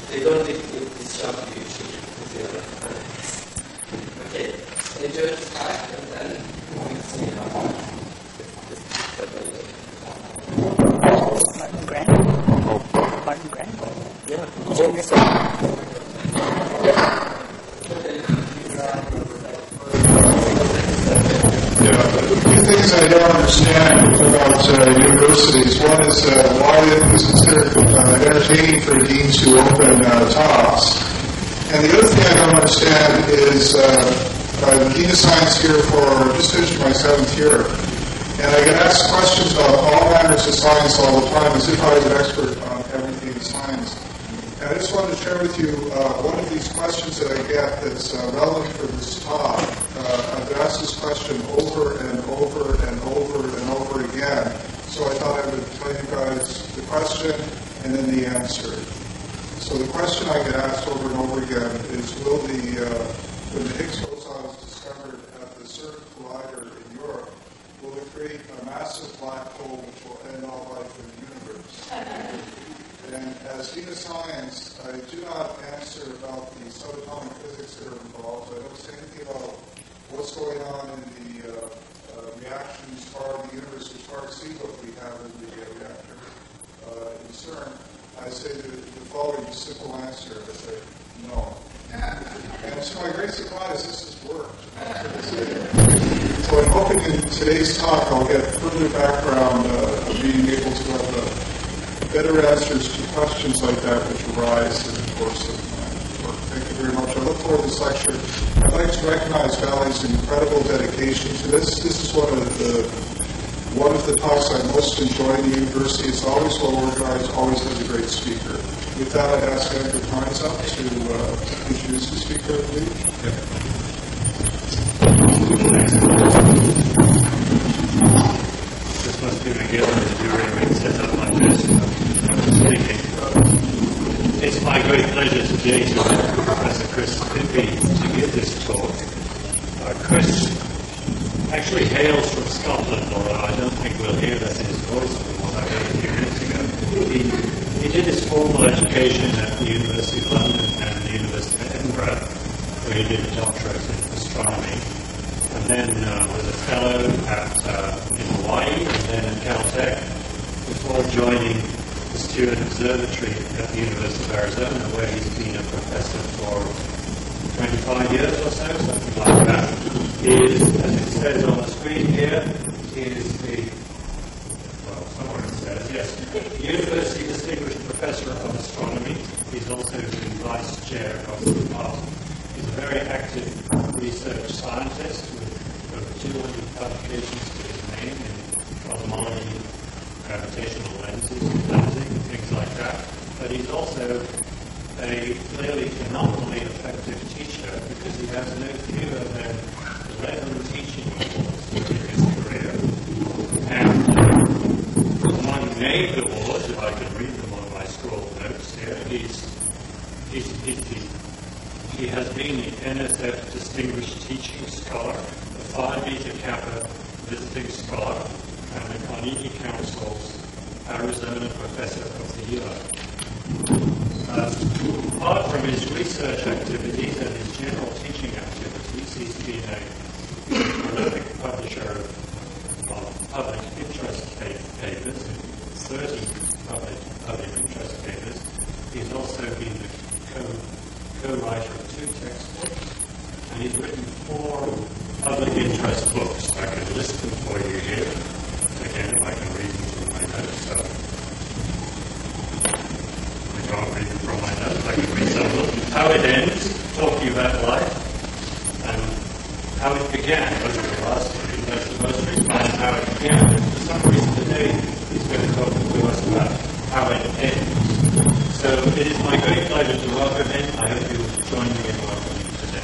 they don't disrupt you with your okay, enjoy the talk and then we'll see how this develops. Martin Grant? Martin Grant? Yeah. Two things I don't understand about universities. One is why it was considered entertaining for deans to open talks. And the other thing I don't understand is I'm Dean of Science here for just finished my 7th year. And I get asked questions about all manners of science all the time as if I was an expert on everything in science. And I just wanted to share with you one of these questions that I get that's relevant for this talk. I've asked this question over and over and over and over again. So I thought I would tell you guys the question and then the answer. So the question I get asked over and over again is, when the Higgs boson is discovered at the CERN collider in Europe, will it create a massive black hole which will end all life in the universe? And as Dean of Science, I do not answer about the subatomic physics that are involved. I don't say anything about what's going on in the reactions as far as the universe, as far as see what we have in the reactor in CERN. I say the following simple answer. I say, no. And to my great surprise, this has worked. So I'm hoping in today's talk I'll get further background of being able to have better answers to questions like that which arise in the course of my work. Thank you very much. I look forward to this lecture. I'd like to recognize Valley's incredible dedication to this. This is one of the talks I most enjoy in the university. It's always well organized, always has a great speaker. With that, I'd ask Andrew Hines up to introduce the speaker, please. This must be Miguel to do really set up like this. Speaking. It's my great pleasure today to welcome Professor Chris Pippy to give this talk. Chris actually hails from Scotland, although I don't think we'll hear that in his voice from what I heard a few minutes ago. He did his formal education at the University of London and the University of Edinburgh, where he did a doctorate in astronomy, and then was a fellow in Hawaii and then at Caltech, before joining the Stewart Observatory at the University of Arizona, where he's been a professor for 25 years or so, something like that. He is, as it says on the screen here, he is somewhere it says, yes, University Distinguished Professor of Astronomy. He's also been Vice Chair of the department. He's a very active research scientist with over 200 publications to his name in cosmology, gravitational lenses, lensing, and things like that. But he's also a clearly phenomenally effective teacher because he has no fewer than 11 teaching awards during his career. And among named awards, if I can read them on my scroll notes here, he has been the NSF Distinguished Teaching Scholar, the Phi Beta Kappa Visiting Scholar, and the Carnegie Council's Arizona Professor of the Year. Apart from his research activities and his general teaching activities, he's been a prolific publisher of public interest papers, 30 public interest papers. He's also been the co-writer of 2 textbooks, and he's written 4 public interest books. I can list them for you here. Again, if I can read them from my notes. So I can't read them from my notes. I can read some of them. How it ends, talking about life, and how it began. Those are the last 3. That's the most recent, and how it began. And for some reason today, he's going to talk to us about how it ends. So it is my great pleasure to welcome him. I hope you will join me in welcoming him today.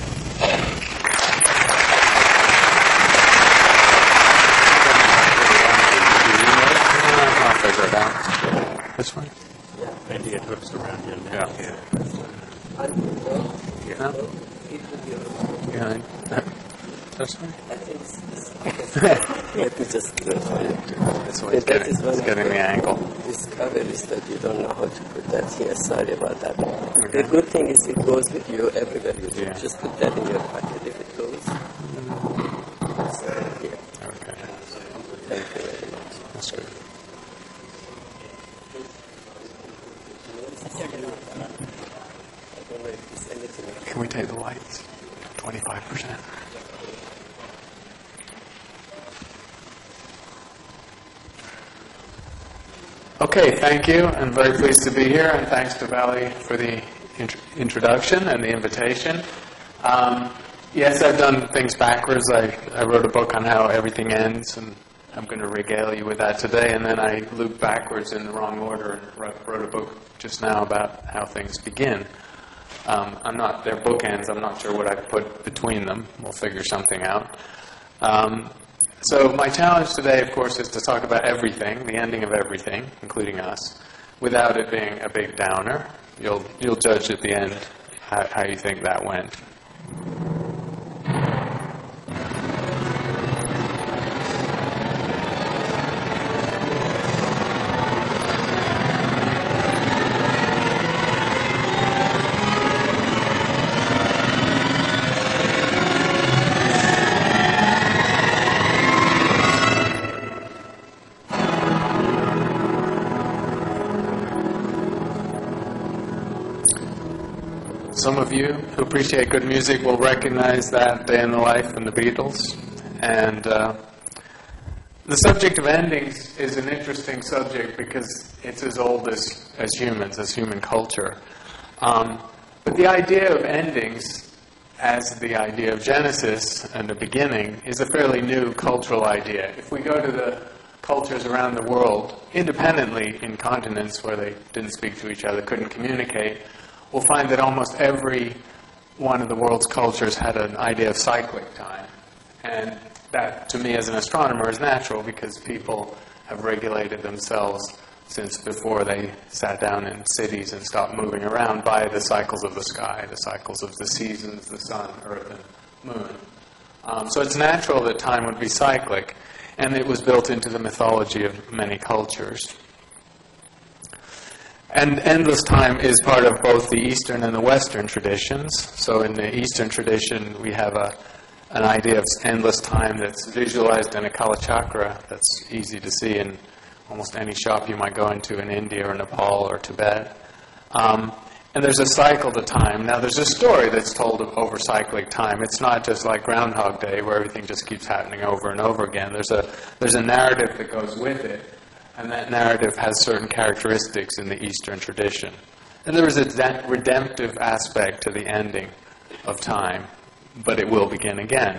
This one? Maybe it hooks around your neck. Yeah. This one? I think let me just do it for you. This one's getting the angle. Discoveries that you don't know how to put that here. Sorry about that. The good thing is it goes with you everywhere you go. Yeah. Just put that in your pocket if it goes. So, yeah. Okay. Thank you very much. That's good. I don't know if there's anything. Can we take the lights? 25%. Okay, thank you. I'm very pleased to be here, and thanks to Valley for the introduction and the invitation. Yes, I've done things backwards. I wrote a book on how everything ends, and I'm going to regale you with that today, and then I looped backwards in the wrong order and wrote a book just now about how things begin. They're bookends. I'm not sure what I put between them. We'll figure something out. So my challenge today, of course, is to talk about everything, the ending of everything, including us, without it being a big downer. You'll judge at the end how you think that went. Some of you who appreciate good music will recognize that Day in the Life from the Beatles. And the subject of endings is an interesting subject because it's as old as humans, as human culture. But the idea of endings, as the idea of Genesis and the beginning, is a fairly new cultural idea. If we go to the cultures around the world, independently in continents where they didn't speak to each other, couldn't communicate, we'll find that almost every one of the world's cultures had an idea of cyclic time. And that, to me as an astronomer, is natural because people have regulated themselves since before they sat down in cities and stopped moving around by the cycles of the sky, the cycles of the seasons, the sun, earth, and moon. So it's natural that time would be cyclic, and it was built into the mythology of many cultures. And endless time is part of both the Eastern and the Western traditions. So in the Eastern tradition, we have an idea of endless time that's visualized in a Kalachakra that's easy to see in almost any shop you might go into in India or Nepal or Tibet. And there's a cycle to time. Now, there's a story that's told of over cyclic time. It's not just like Groundhog Day where everything just keeps happening over and over again. There's a narrative that goes with it. And that narrative has certain characteristics in the Eastern tradition. And there is a redemptive aspect to the ending of time, but it will begin again.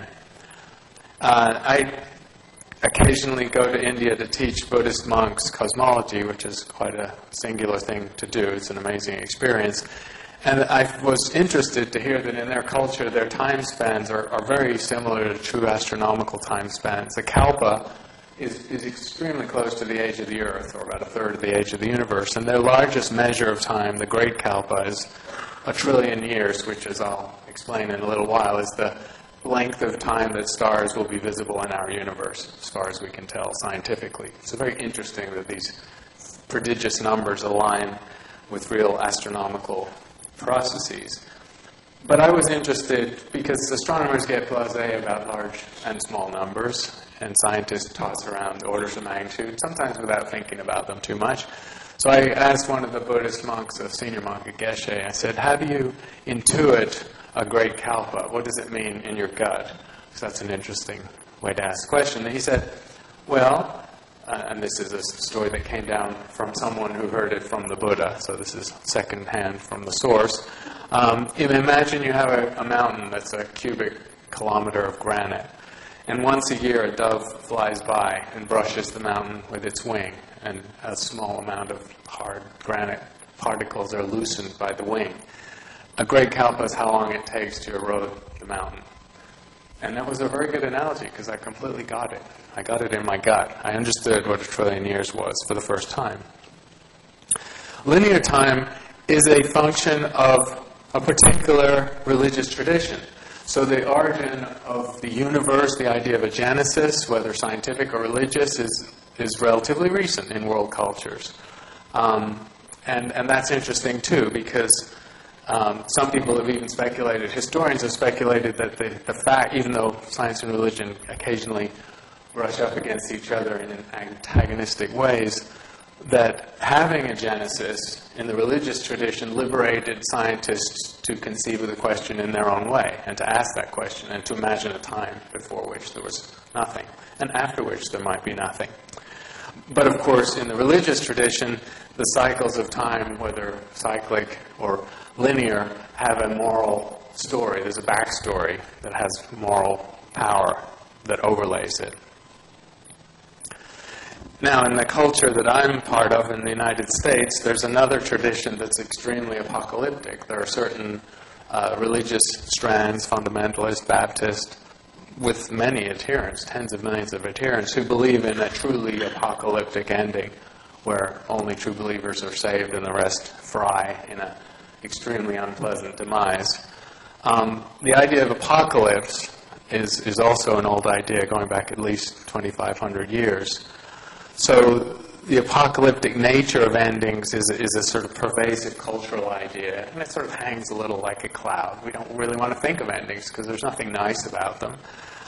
I occasionally go to India to teach Buddhist monks cosmology, which is quite a singular thing to do. It's an amazing experience. And I was interested to hear that in their culture, their time spans are very similar to true astronomical time spans. The Kalpa is extremely close to the age of the Earth, or about a third of the age of the universe. And their largest measure of time, the Great Kalpa, is 1 trillion years, which, as I'll explain in a little while, is the length of time that stars will be visible in our universe, as far as we can tell scientifically. It's very interesting that these prodigious numbers align with real astronomical processes. But I was interested because astronomers get blasé about large and small numbers, and scientists toss around orders of magnitude, sometimes without thinking about them too much. So I asked one of the Buddhist monks, a senior monk at Geshe, I said, how do you intuit a great kalpa? What does it mean in your gut? Because that's an interesting way to ask the question. And he said, well, and this is a story that came down from someone who heard it from the Buddha, so this is secondhand from the source. Imagine you have a mountain that's a cubic kilometer of granite. And once a year, a dove flies by and brushes the mountain with its wing, and a small amount of hard granite particles are loosened by the wing. A great kalpa is how long it takes to erode the mountain. And that was a very good analogy, because I completely got it. I got it in my gut. I understood what 1 trillion years was for the first time. Linear time is a function of a particular religious tradition. So the origin of the universe, the idea of a genesis, whether scientific or religious, is relatively recent in world cultures. And that's interesting too, because Some people have even speculated, historians have speculated that the fact, even though science and religion occasionally brush up against each other in antagonistic ways, that having a genesis in the religious tradition liberated scientists to conceive of the question in their own way, and to ask that question, and to imagine a time before which there was nothing, and after which there might be nothing. But of course, in the religious tradition, the cycles of time, whether cyclic or linear, have a moral story. There's a backstory that has moral power that overlays it. Now, in the culture that I'm part of in the United States, there's another tradition that's extremely apocalyptic. There are certain religious strands, fundamentalist, Baptist, with many adherents, tens of millions of adherents, who believe in a truly apocalyptic ending where only true believers are saved and the rest fry in an extremely unpleasant demise. The idea of apocalypse is also an old idea going back at least 2,500 years. So the apocalyptic nature of endings is a sort of pervasive cultural idea, and it sort of hangs a little like a cloud. We don't really want to think of endings because there's nothing nice about them.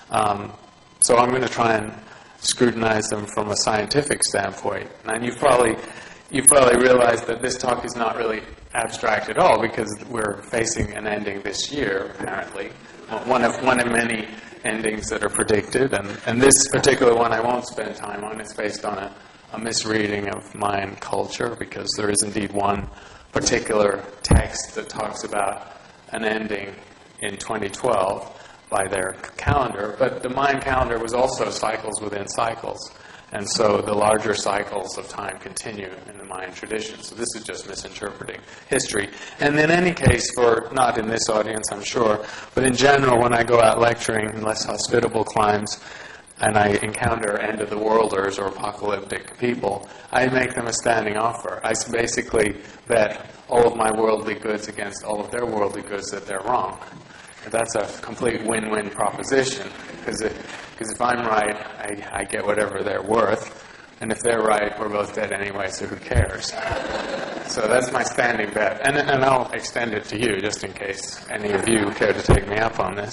So I'm going to try and scrutinize them from a scientific standpoint. And you've probably realized that this talk is not really abstract at all, because we're facing an ending this year, apparently. One of many endings that are predicted, and this particular one I won't spend time on. It's based on a misreading of Mayan culture, because there is indeed one particular text that talks about an ending in 2012 by their calendar, but the Mayan calendar was also cycles within cycles, and so the larger cycles of time continue in the Mayan tradition. So this is just misinterpreting history. And in any case, not in this audience, I'm sure, but in general, when I go out lecturing in less hospitable climes and I encounter end-of-the-worlders or apocalyptic people, I make them a standing offer. I basically bet all of my worldly goods against all of their worldly goods that they're wrong. That's a complete win-win proposition, because if I'm right, I get whatever they're worth, and if they're right, we're both dead anyway, so who cares? So that's my standing bet, and I'll extend it to you, just in case any of you care to take me up on this.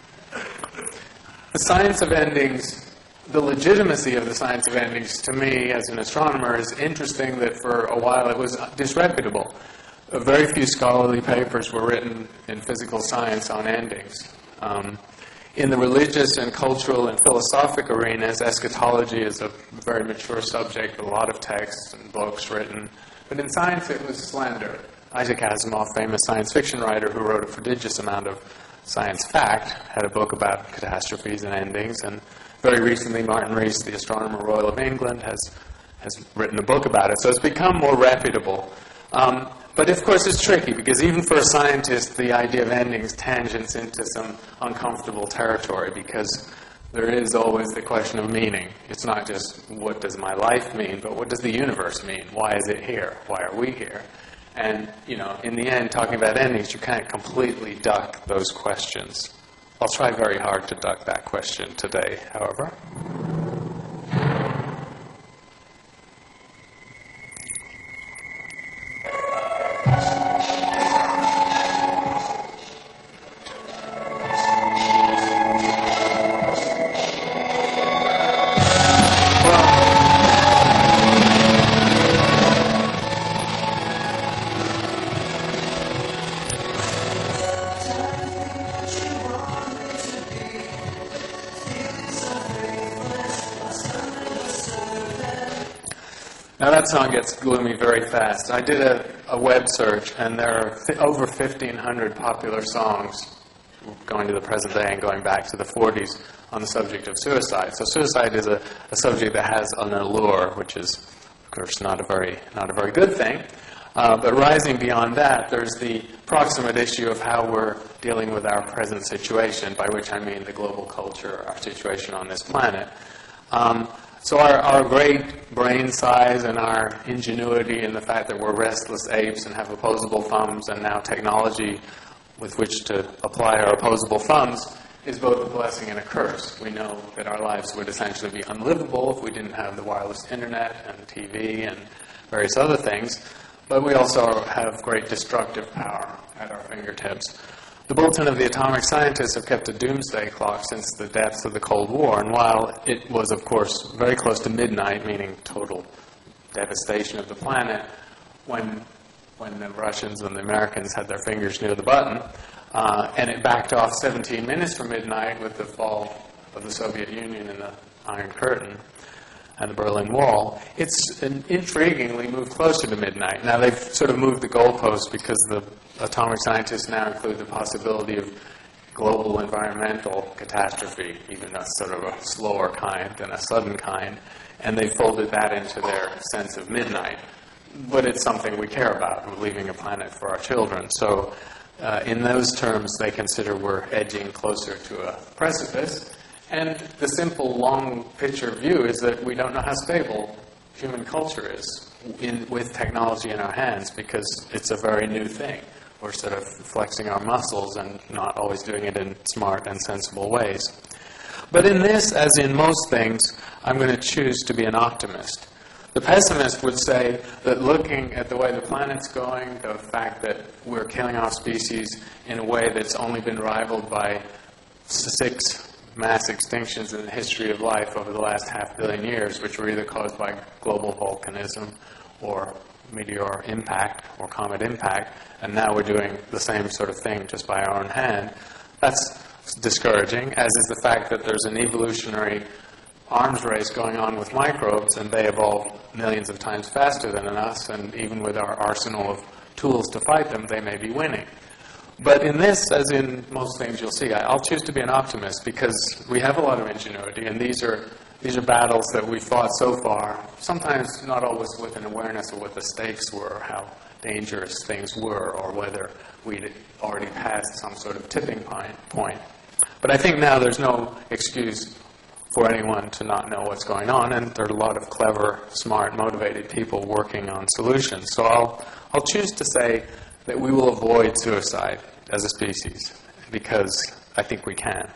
The science of endings, the legitimacy of the science of endings, to me, as an astronomer, is interesting that for a while it was disreputable. Very few scholarly papers were written in physical science on endings. In the religious and cultural and philosophic arenas, eschatology is a very mature subject, a lot of texts and books written. But in science, it was slender. Isaac Asimov, famous science fiction writer who wrote a prodigious amount of science fact, had a book about catastrophes and endings. And very recently, Martin Rees, the Astronomer Royal of England, has written a book about it. So it's become more reputable. But of course it's tricky, because even for a scientist, the idea of endings tangents into some uncomfortable territory, because there is always the question of meaning. It's not just what does my life mean, but what does the universe mean? Why is it here? Why are we here? And, in the end, talking about endings, you can't completely duck those questions. I'll try very hard to duck that question today, however. Now that song gets gloomy very fast. I did a web search, and there are over 1,500 popular songs going to the present day and going back to the 40s on the subject of suicide. So suicide is a subject that has an allure, which is, of course, not a very good thing. But rising beyond that, there's the proximate issue of how we're dealing with our present situation, by which I mean the global culture, our situation on this planet. So our great brain size and our ingenuity and the fact that we're restless apes and have opposable thumbs, and now technology with which to apply our opposable thumbs, is both a blessing and a curse. We know that our lives would essentially be unlivable if we didn't have the wireless internet and TV and various other things. but we also have great destructive power at our fingertips. The Bulletin of the Atomic Scientists have kept a doomsday clock since the depths of the Cold War, and while it was, of course, very close to midnight, meaning total devastation of the planet, when the Russians and the Americans had their fingers near the button, and it backed off 17 minutes from midnight with the fall of the Soviet Union and the Iron Curtain and the Berlin Wall, it's intriguingly moved closer to midnight. Now, they've sort of moved the goalposts because the atomic scientists now include the possibility of global environmental catastrophe, even a sort of a slower kind than a sudden kind, and they folded that into their sense of midnight. But it's something we care about. We're leaving a planet for our children. So in those terms, they consider we're edging closer to a precipice. And the simple long picture view is that we don't know how stable human culture is with technology in our hands, because it's a very new thing. We're sort of flexing our muscles and not always doing it in smart and sensible ways. But in this, as in most things, I'm going to choose to be an optimist. The pessimist would say that looking at the way the planet's going, the fact that we're killing off species in a way that's only been rivaled by 6 mass extinctions in the history of life over the last 500 million years, which were either caused by global volcanism or meteor impact or comet impact, and now we're doing the same sort of thing just by our own hand. That's discouraging, as is the fact that there's an evolutionary arms race going on with microbes, and they evolve millions of times faster than us, and even with our arsenal of tools to fight them, they may be winning. But in this, as in most things you'll see, I'll choose to be an optimist, because we have a lot of ingenuity, and these are battles that we've fought so far, sometimes not always with an awareness of what the stakes were, or how dangerous things were, or whether we'd already passed some sort of tipping point. But I think now there's no excuse for anyone to not know what's going on, and there are a lot of clever, smart, motivated people working on solutions. So I'll choose to say that we will avoid suicide as a species, because I think we can.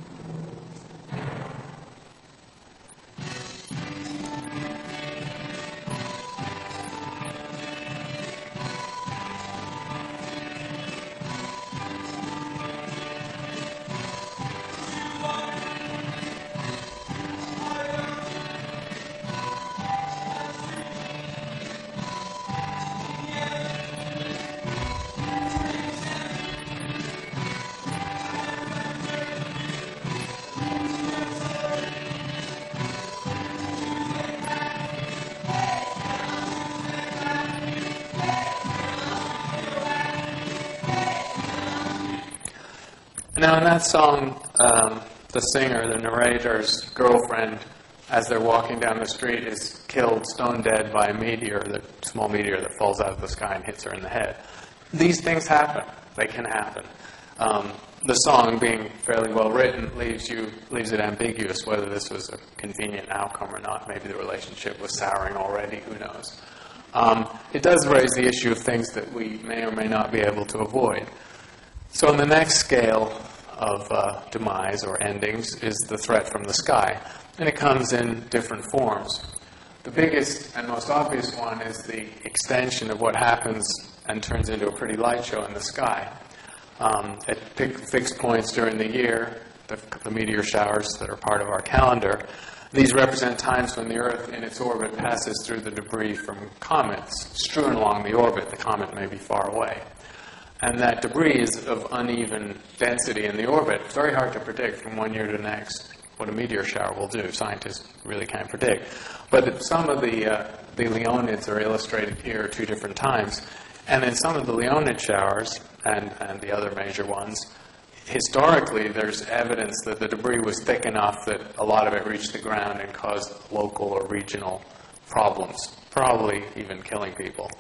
Now, in that song, the singer, the narrator's girlfriend, as they're walking down the street, is killed stone dead by a meteor, the small meteor that falls out of the sky and hits her in the head. These things happen. They can happen. The song, being fairly well written, leaves it ambiguous whether this was a convenient outcome or not. Maybe the relationship was souring already. Who knows? It does raise the issue of things that we may or may not be able to avoid. So on the next scale of demise or endings is the threat from the sky, and it comes in different forms. The biggest and most obvious one is the extension of what happens and turns into a pretty light show in the sky. At fixed points during the year, the meteor showers that are part of our calendar, these represent times when the Earth in its orbit passes through the debris from comets strewn along the orbit. The comet may be far away. And that debris is of uneven density in the orbit. It's very hard to predict from one year to the next what a meteor shower will do. Scientists really can't predict. But some of the Leonids are illustrated here 2 different times. And in some of the Leonid showers, and the other major ones, historically there's evidence that the debris was thick enough that a lot of it reached the ground and caused local or regional problems, probably even killing people.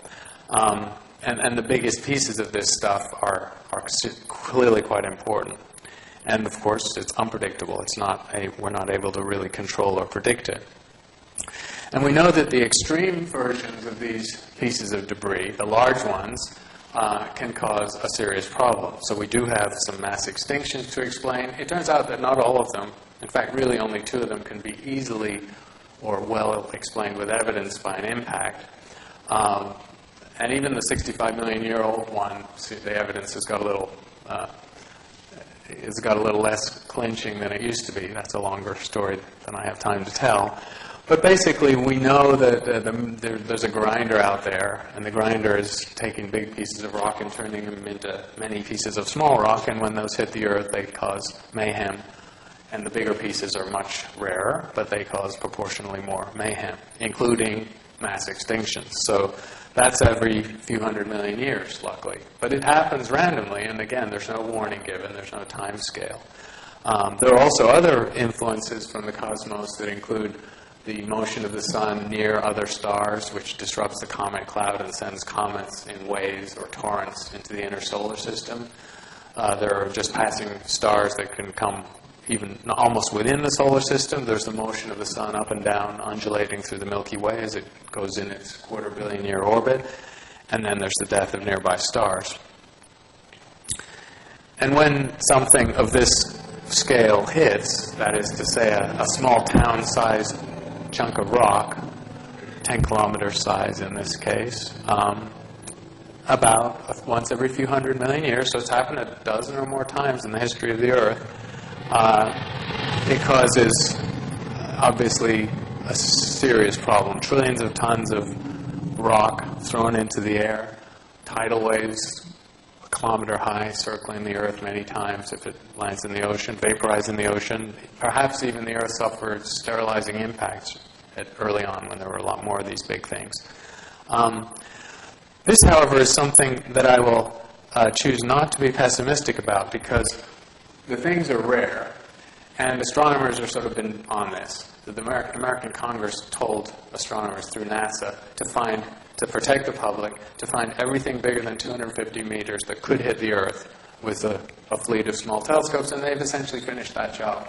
And the biggest pieces of this stuff are clearly quite important. And of course, it's unpredictable. We're not able to really control or predict it. And we know that the extreme versions of these pieces of debris, the large ones, can cause a serious problem. So we do have some mass extinctions to explain. It turns out that not all of them, in fact, really only 2 of them, can be easily or well explained with evidence by an impact. And even the 65 million year old one, the evidence has got a little less clinching than it used to be. That's a longer story than I have time to tell. But basically, we know that there's a grinder out there, and the grinder is taking big pieces of rock and turning them into many pieces of small rock, and when those hit the Earth, they cause mayhem. And the bigger pieces are much rarer, but they cause proportionally more mayhem, including mass extinctions. So that's every few hundred million years, luckily. But it happens randomly, and again, there's no warning given, there's no time scale. There are also other influences from the cosmos that include the motion of the sun near other stars, which disrupts the comet cloud and sends comets in waves or torrents into the inner solar system. There are just passing stars that can come even almost within the solar system. There's the motion of the sun up and down, undulating through the Milky Way as it goes in its quarter-billion-year orbit. And then there's the death of nearby stars. And when something of this scale hits, that is to say a small town-sized chunk of rock, 10 kilometer size in this case, about once every few hundred million years, so it's happened a dozen or more times in the history of the Earth, it causes, obviously, a serious problem. Trillions of tons of rock thrown into the air, tidal waves a kilometer high circling the Earth many times if it lands in the ocean, vaporizing the ocean. Perhaps even the Earth suffered sterilizing impacts early on when there were a lot more of these big things. This, however, is something that I will choose not to be pessimistic about, because the things are rare, and astronomers have sort of been on this. The American Congress told astronomers through NASA to protect the public, to find everything bigger than 250 meters that could hit the Earth with a fleet of small telescopes, and they've essentially finished that job.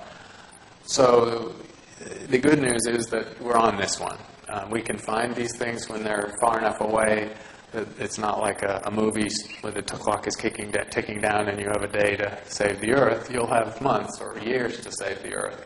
So the good news is that we're on this one. We can find these things when they're far enough away. It's not like a movie where the clock is ticking down and you have a day to save the Earth. You'll have months or years to save the Earth.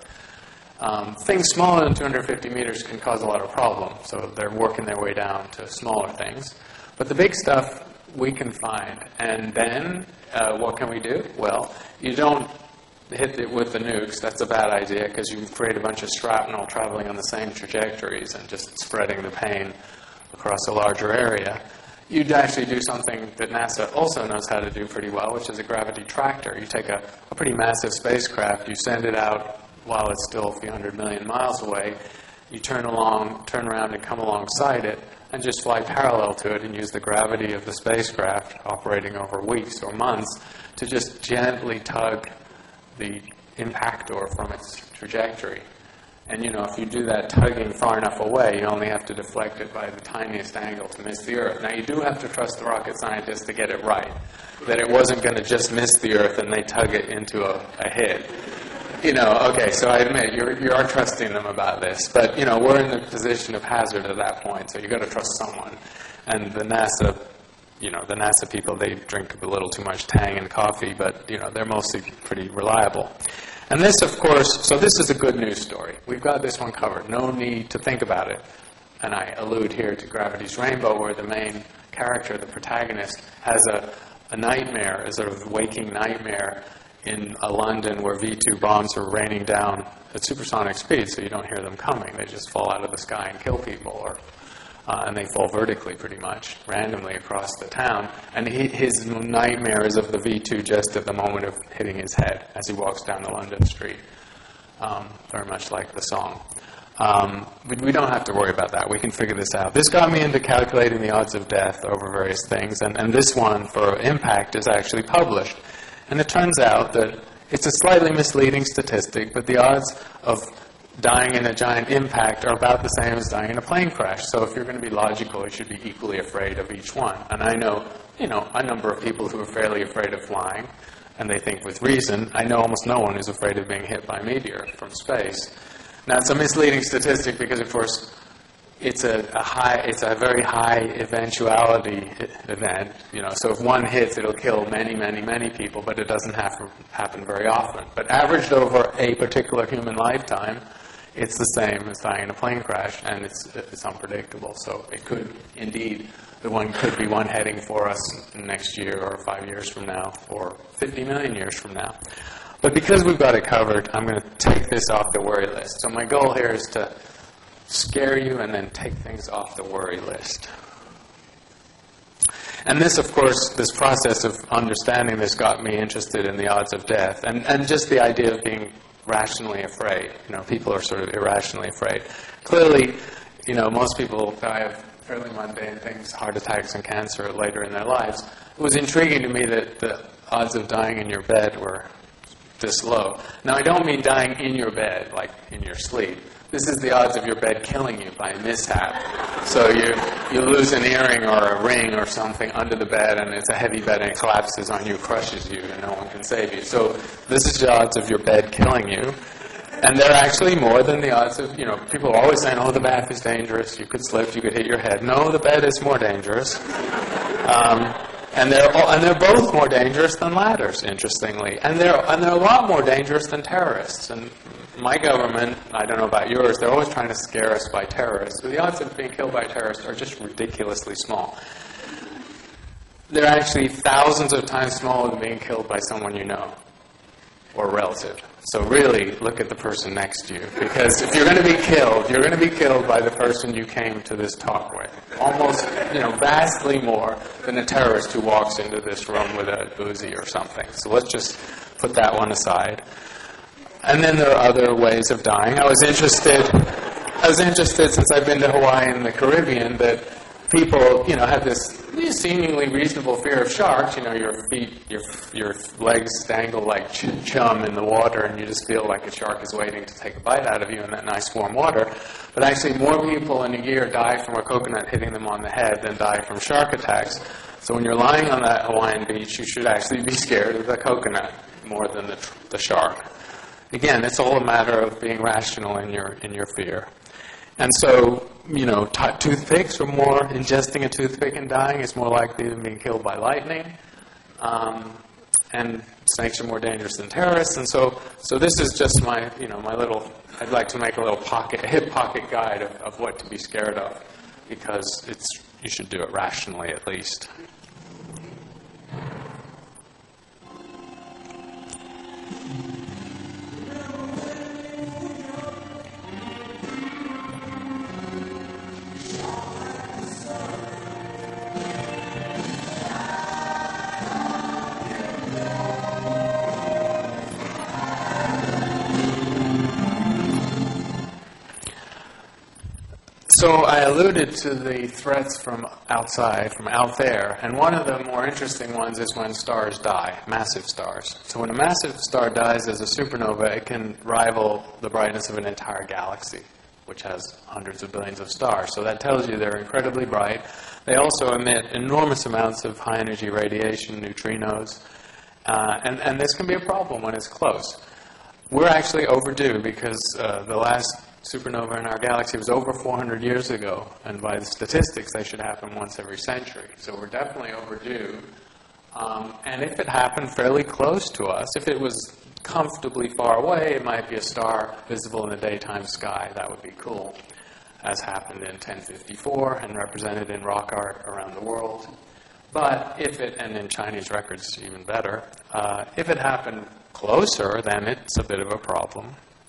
Things smaller than 250 meters can cause a lot of problems, so they're working their way down to smaller things. But the big stuff we can find. And then, what can we do? Well, you don't hit it with the nukes. That's a bad idea, because you create a bunch of shrapnel traveling on the same trajectories and just spreading the pain across a larger area. You'd actually do something that NASA also knows how to do pretty well, which is a gravity tractor. You take a pretty massive spacecraft, you send it out while it's still a few hundred million miles away, you turn around and come alongside it, and just fly parallel to it and use the gravity of the spacecraft operating over weeks or months to just gently tug the impactor from its trajectory. And, if you do that tugging far enough away, you only have to deflect it by the tiniest angle to miss the Earth. Now, you do have to trust the rocket scientists to get it right, that it wasn't going to just miss the Earth and they tug it into a hit. Okay, so I admit, you are trusting them about this. But, we're in the position of hazard at that point, so you've got to trust someone. And the NASA people, they drink a little too much Tang and coffee, but, they're mostly pretty reliable. And this, of course, so this is a good news story. We've got this one covered. No need to think about it. And I allude here to Gravity's Rainbow, where the main character, the protagonist, has a nightmare, a sort of waking nightmare in London where V2 bombs are raining down at supersonic speed, so you don't hear them coming. They just fall out of the sky and kill people, and they fall vertically pretty much, randomly across the town. And his nightmare is of the V2 just at the moment of hitting his head as he walks down the London street, very much like the song. We don't have to worry about that. We can figure this out. This got me into calculating the odds of death over various things, and this one for impact is actually published. And it turns out that it's a slightly misleading statistic, but the odds of dying in a giant impact are about the same as dying in a plane crash. So if you're going to be logical, you should be equally afraid of each one. And I know, a number of people who are fairly afraid of flying, and they think with reason. I know almost no one who's afraid of being hit by a meteor from space. Now, it's a misleading statistic because, of course, it's a very high eventuality event. So if one hits, it'll kill many, many, many people, but it doesn't happen very often. But averaged over a particular human lifetime, it's the same as dying in a plane crash, and it's unpredictable. So it could indeed the one could be one heading for us next year or 5 years from now or 50 million years from now. But because we've got it covered, I'm going to take this off the worry list. So my goal here is to scare you and then take things off the worry list. And this, of course, this process of understanding this got me interested in the odds of death and just the idea of being rationally afraid. You know, people are sort of irrationally afraid. Clearly, you know, most people die of fairly mundane things, heart attacks and cancer later in their lives. It was intriguing to me that the odds of dying in your bed were this low. Now, I don't mean dying in your bed, like in your sleep. This is the odds of your bed killing you by mishap. So you lose an earring or a ring or something under the bed, and it's a heavy bed, and it collapses on you, crushes you, and no one can save you. So this is the odds of your bed killing you. And they're actually more than the odds of, you know, people are always saying, oh, the bath is dangerous, you could slip, you could hit your head. No, the bed is more dangerous. And they're both more dangerous than ladders, interestingly. And they're a lot more dangerous than terrorists. And my government, I don't know about yours, they're always trying to scare us by terrorists. So the odds of being killed by terrorists are just ridiculously small. They're actually thousands of times smaller than being killed by someone you know or a relative. So really, look at the person next to you. Because if you're going to be killed, you're going to be killed by the person you came to this talk with. Almost, you know, vastly more than a terrorist who walks into this room with a Uzi or something. So let's just put that one aside. And then there are other ways of dying. I was interested since I've been to Hawaii and the Caribbean that people, you know, have this seemingly reasonable fear of sharks. You know, your feet, your legs dangle like chum in the water, and you just feel like a shark is waiting to take a bite out of you in that nice warm water. But actually, more people in a year die from a coconut hitting them on the head than die from shark attacks. So when you're lying on that Hawaiian beach, you should actually be scared of the coconut more than the shark. Again, it's all a matter of being rational in your fear. And so, you know, toothpicks are more, ingesting a toothpick and dying is more likely than being killed by lightning. And snakes are more dangerous than terrorists. And so this is just my little, I'd like to make a hip pocket guide of what to be scared of, because you should do it rationally at least. So I alluded to the threats from outside, from out there, and one of the more interesting ones is when stars die, massive stars. So when a massive star dies as a supernova, it can rival the brightness of an entire galaxy, which has hundreds of billions of stars. So that tells you they're incredibly bright. They also emit enormous amounts of high-energy radiation, neutrinos, and this can be a problem when it's close. We're actually overdue because the last supernova in our galaxy was over 400 years ago, and by the statistics, they should happen once every century. So we're definitely overdue. And if it happened fairly close to us, if it was comfortably far away, it might be a star visible in the daytime sky. That would be cool, as happened in 1054 and represented in rock art around the world. But if it, and in Chinese records even better, if it happened closer, then it's a bit of a problem.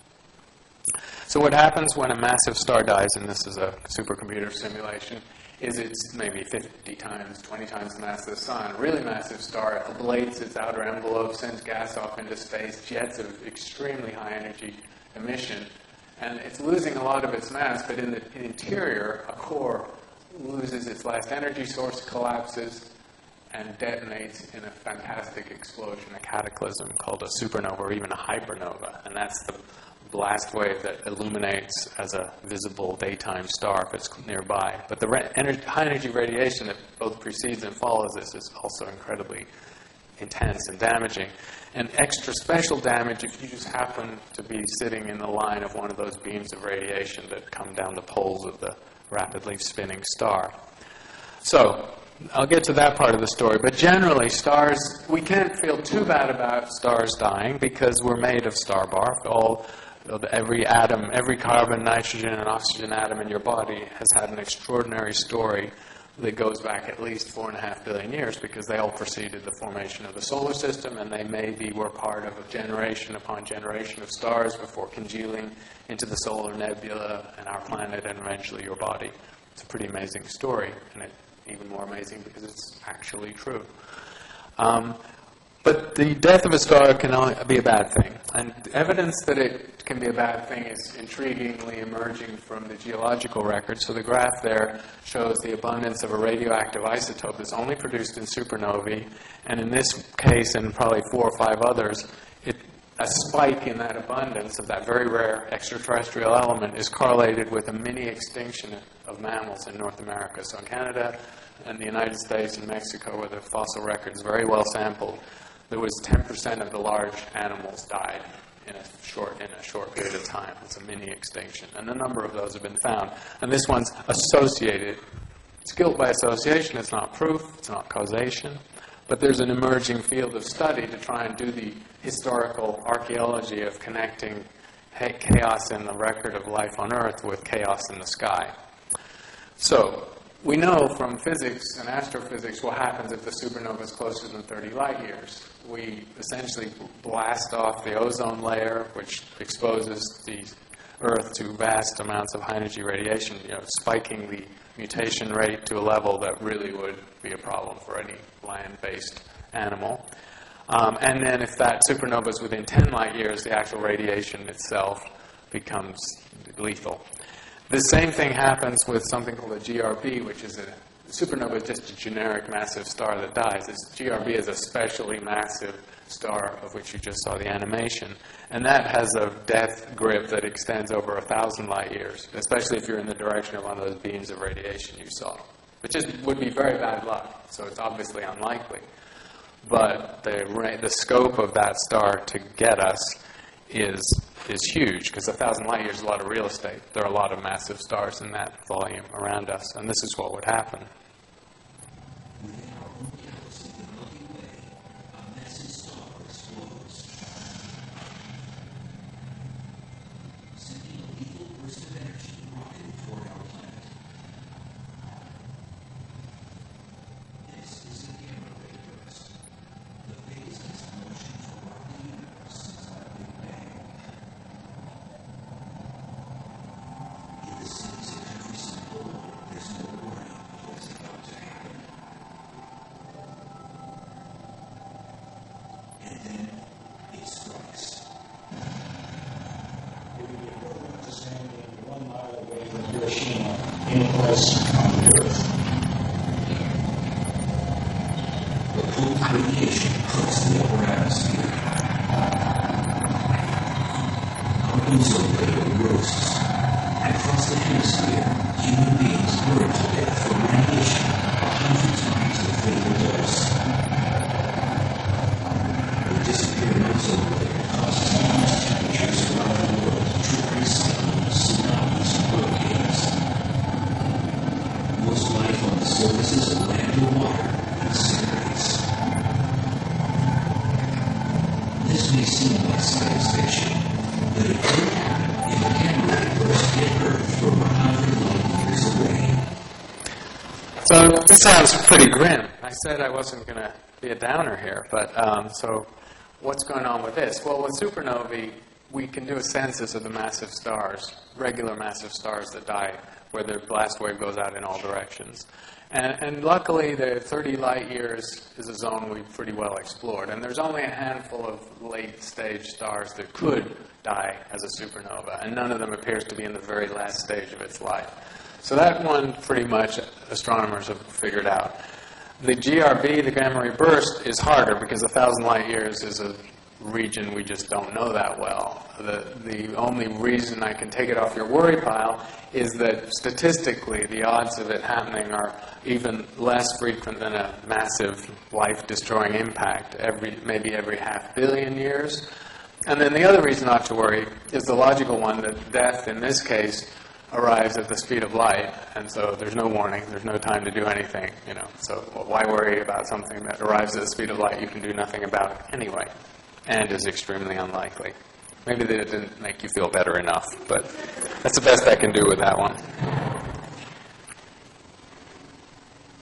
So what happens when a massive star dies, and this is a supercomputer simulation, is it's maybe 50 times, 20 times the mass of the sun. A really massive star ablates its outer envelope, sends gas off into space, jets of extremely high energy emission, and it's losing a lot of its mass, but in the interior, a core loses its last energy source, collapses, and detonates in a fantastic explosion, a cataclysm called a supernova or even a hypernova, and that's the blast wave that illuminates as a visible daytime star if it's nearby. But the high-energy radiation that both precedes and follows this is also incredibly intense and damaging. And extra special damage if you just happen to be sitting in the line of one of those beams of radiation that come down the poles of the rapidly spinning star. So, I'll get to that part of the story, but generally stars, we can't feel too bad about stars dying because we're made of star bark. Every atom, every carbon, nitrogen, and oxygen atom in your body has had an extraordinary story that goes back at least 4.5 billion years, because they all preceded the formation of the solar system, and they maybe were part of a generation upon generation of stars before congealing into the solar nebula and our planet and eventually your body. It's a pretty amazing story, and it's even more amazing because it's actually true. But the death of a star can only be a bad thing. And evidence that it can be a bad thing is intriguingly emerging from the geological record. So the graph there shows the abundance of a radioactive isotope that's only produced in supernovae. And in this case, and probably 4 or 5 others, a spike in that abundance of that very rare extraterrestrial element is correlated with a mini extinction of mammals in North America. So in Canada and the United States and Mexico, where the fossil record is very well sampled, there was 10% of the large animals died in a short period of time. It's a mini extinction. And a number of those have been found. And this one's associated. It's guilt by association. It's not proof. It's not causation. But there's an emerging field of study to try and do the historical archaeology of connecting chaos in the record of life on Earth with chaos in the sky. So we know from physics and astrophysics what happens if the supernova is closer than 30 light years. We essentially blast off the ozone layer, which exposes the Earth to vast amounts of high-energy radiation, spiking the mutation rate to a level that really would be a problem for any land-based animal. And then if that supernova is within 10 light years, the actual radiation itself becomes lethal. The same thing happens with something called a GRB, which is a supernova, just a generic massive star that dies. This GRB is a specially massive star of which you just saw the animation. And that has a death grip that extends over 1,000 light years, especially if you're in the direction of one of those beams of radiation you saw, which would be very bad luck, so it's obviously unlikely. But the scope of that star to get us is huge, because 1,000 light years is a lot of real estate. There are a lot of massive stars in that volume around us, and this is what would happen. So this sounds pretty grim. I said I wasn't going to be a downer here, but so what's going on with this? Well, with supernovae, we can do a census of the massive stars, regular massive stars that die, where the blast wave goes out in all directions. And luckily, the 30 light years is a zone we've pretty well explored. And there's only a handful of late-stage stars that could die as a supernova, and none of them appears to be in the very last stage of its life. So that one, pretty much, astronomers have figured out. The GRB, the gamma ray burst, is harder because 1,000 light years is a region we just don't know that well. The only reason I can take it off your worry pile is that statistically the odds of it happening are even less frequent than a massive life-destroying impact, maybe every 500 million years. And then the other reason not to worry is the logical one, that death in this case arrives at the speed of light, and so there's no warning, there's no time to do anything, So why worry about something that arrives at the speed of light you can do nothing about anyway, and is extremely unlikely? Maybe that didn't make you feel better enough, but that's the best I can do with that one.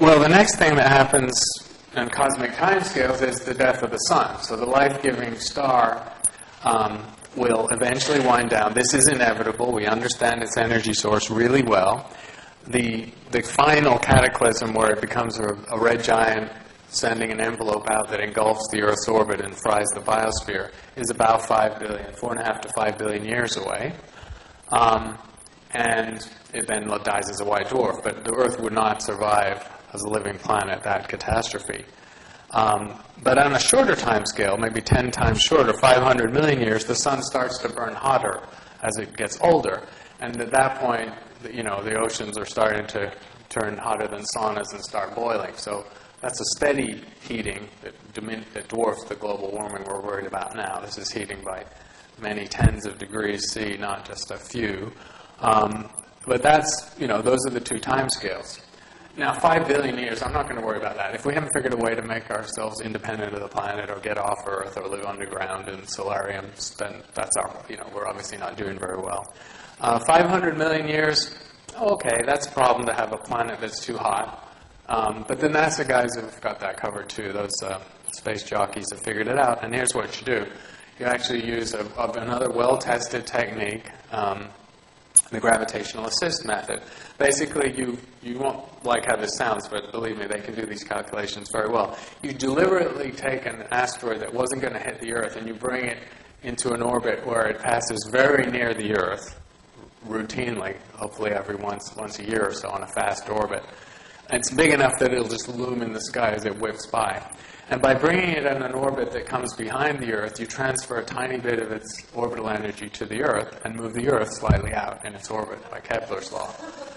Well, the next thing that happens in cosmic timescales is the death of the sun. So the life-giving star will eventually wind down. This is inevitable. We understand its energy source really well. The final cataclysm where it becomes a red giant sending an envelope out that engulfs the Earth's orbit and fries the biosphere is about 4.5 to 5 billion years away. And it then dies as a white dwarf. But the Earth would not survive as a living planet that catastrophe. But on a shorter time scale, maybe 10 times shorter, 500 million years, the sun starts to burn hotter as it gets older. And at that point, the oceans are starting to turn hotter than saunas and start boiling. So that's a steady heating that dwarfs the global warming we're worried about now. This is heating by many tens of degrees C, not just a few. But that's, those are the two time scales. Now, 5 billion years, I'm not going to worry about that. If we haven't figured a way to make ourselves independent of the planet or get off Earth or live underground in solariums, then that's we're obviously not doing very well. 500 million years, okay, that's a problem to have a planet that's too hot. But the NASA guys have got that covered too. Those space jockeys have figured it out. And here's what you do. You actually use another well-tested technique, the gravitational assist method. Basically, you won't like how this sounds, but believe me, they can do these calculations very well. You deliberately take an asteroid that wasn't going to hit the Earth and you bring it into an orbit where it passes very near the Earth, routinely, hopefully every once a year or so on a fast orbit. And it's big enough that it'll just loom in the sky as it whips by. And by bringing it in an orbit that comes behind the Earth, you transfer a tiny bit of its orbital energy to the Earth and move the Earth slightly out in its orbit by Kepler's law.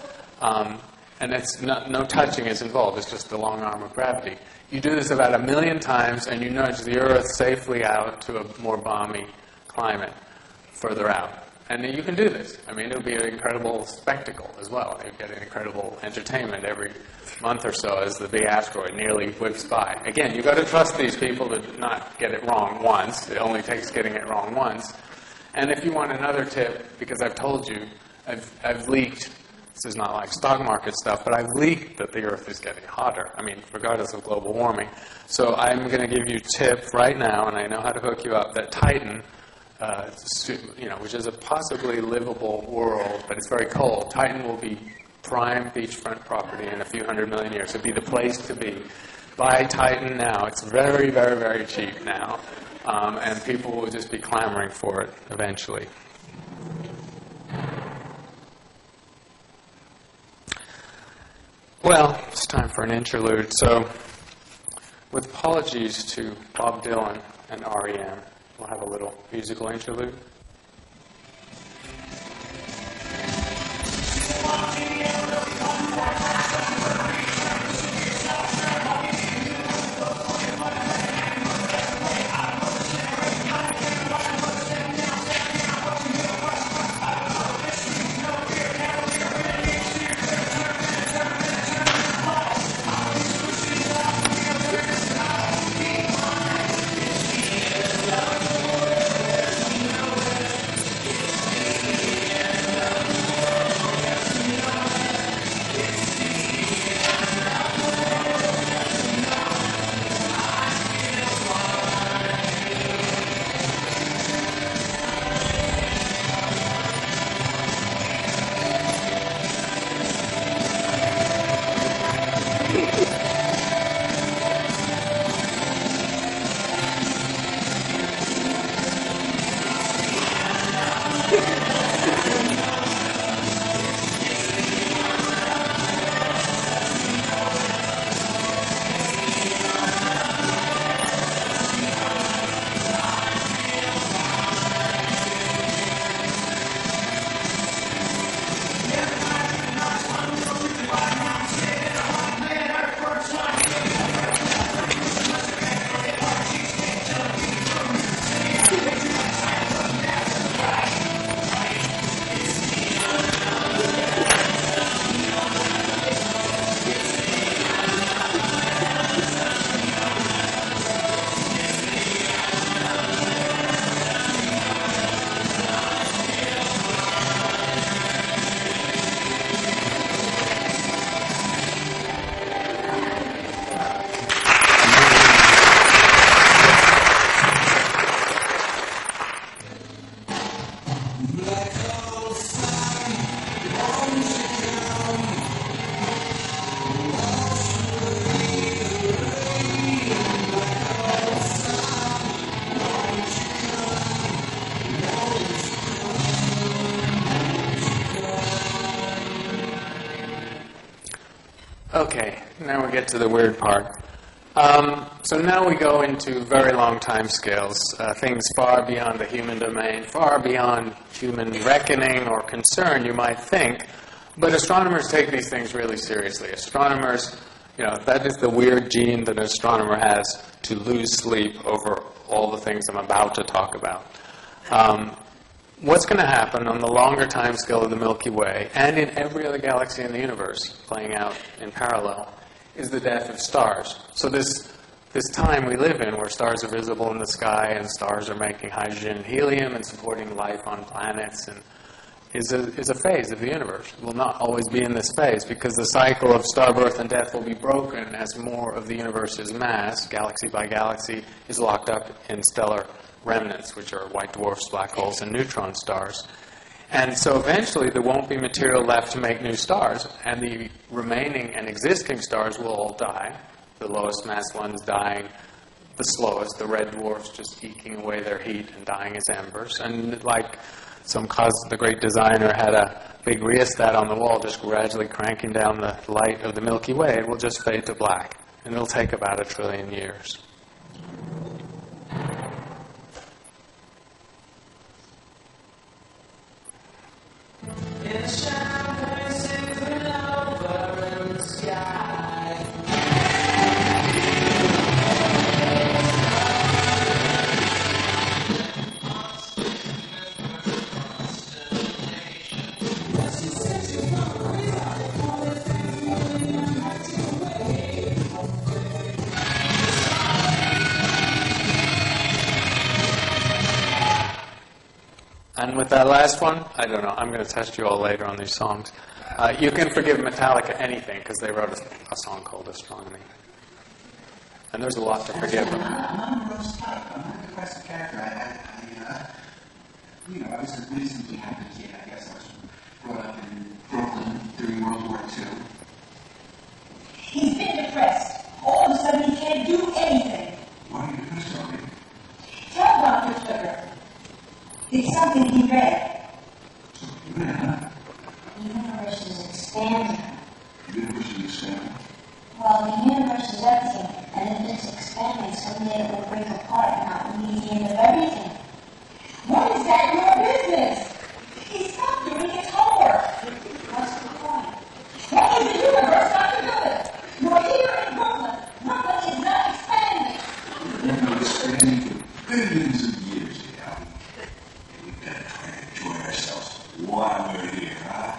And it's no touching is involved. It's just the long arm of gravity. You do this about 1 million times, and you nudge the Earth safely out to a more balmy climate further out. And you can do this. I mean, it'll be an incredible spectacle as well. You get an incredible entertainment every month or so as the big asteroid nearly whips by. Again, you've got to trust these people to not get it wrong once. It only takes getting it wrong once. And if you want another tip, because I've told you, I've leaked, this is not like stock market stuff, but I've leaked that the Earth is getting hotter. I mean, regardless of global warming. So I'm going to give you a tip right now, and I know how to hook you up, that Titan, which is a possibly livable world, but it's very cold. Titan will be prime beachfront property in a few 100 million years. It'll be the place to be. Buy Titan now. It's very, very, very cheap now. And people will just be clamoring for it eventually. Well, it's time for an interlude. So, with apologies to Bob Dylan and R.E.M., we'll have a little musical interlude. Okay, now we get to the weird part. So now we go into very long time scales, things far beyond the human domain, far beyond human reckoning or concern, you might think. But astronomers take these things really seriously. Astronomers, that is the weird gene that an astronomer has, to lose sleep over all the things I'm about to talk about. What's going to happen on the longer time scale of the Milky Way, and in every other galaxy in the universe, playing out in parallel, is the death of stars. So this time we live in, where stars are visible in the sky and stars are making hydrogen and helium and supporting life on planets, and is a phase of the universe. It will not always be in this phase, because the cycle of star birth and death will be broken as more of the universe's mass, galaxy by galaxy, is locked up in stellar remnants, which are white dwarfs, black holes, and neutron stars. And so eventually there won't be material left to make new stars, and the remaining and existing stars will all die. The lowest mass ones dying the slowest, the red dwarfs just eking away their heat and dying as embers. And like the great designer had a big rheostat on the wall just gradually cranking down the light of the Milky Way, it will just fade to black. And it'll take about 1 trillion years. And with that last one, I don't know, I'm going to test you all later on these songs. You can forgive Metallica anything, because they wrote a song called Astronomy. And there's a lot to forgive them. I'm a roast type. I'm a depressive character. I was a reasonably happy kid. I guess I was brought up in Brooklyn during World War II. He's been depressed. All of a sudden he can't do anything. Why are you depressed already? Tell Dr. Sugar. It's something he read. Something you read, huh? The universe is expanding. The universe is expanding. Well, the universe is everything, and if it's expanding, someday it will break apart, and that will be the end of everything. What is that your business? He's not doing his homework. What's the point? What is the universe got to do with it? You're here in Brooklyn. Brooklyn is not expanding. We've been expanding for billions of years now. And we've got to try to enjoy ourselves while we're here, huh?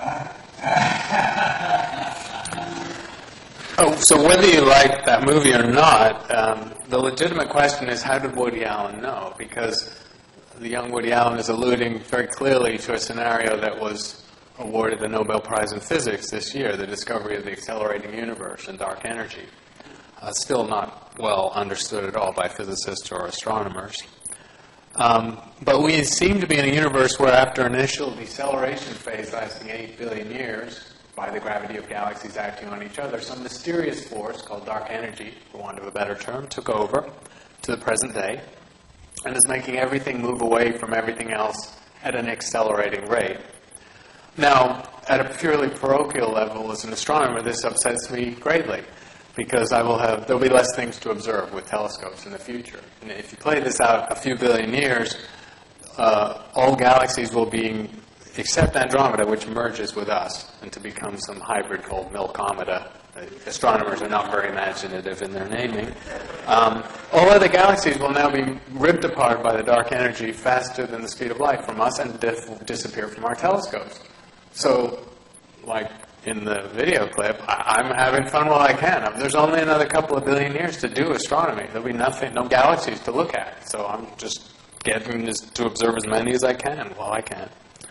Oh, so whether you like that movie or not, the legitimate question is, how did Woody Allen know? Because the young Woody Allen is alluding very clearly to a scenario that was awarded the Nobel Prize in Physics this year, the discovery of the accelerating universe and dark energy. Still not well understood at all by physicists or astronomers. But we seem to be in a universe where, after an initial deceleration phase lasting 8 billion years, by the gravity of galaxies acting on each other, some mysterious force called dark energy, for want of a better term, took over to the present day and is making everything move away from everything else at an accelerating rate. Now, at a purely parochial level, as an astronomer, this upsets me greatly, because there'll be less things to observe with telescopes in the future. And if you play this out a few billion years, all galaxies will be, except Andromeda, which merges with us into become some hybrid called Milkomeda. Astronomers are not very imaginative in their naming. All other galaxies will now be ripped apart by the dark energy faster than the speed of light from us and disappear from our telescopes. So, like in the video clip, I'm having fun while I can. There's only another couple of billion years to do astronomy. There'll be no galaxies to look at. So I'm just getting to observe as many as I can while I can.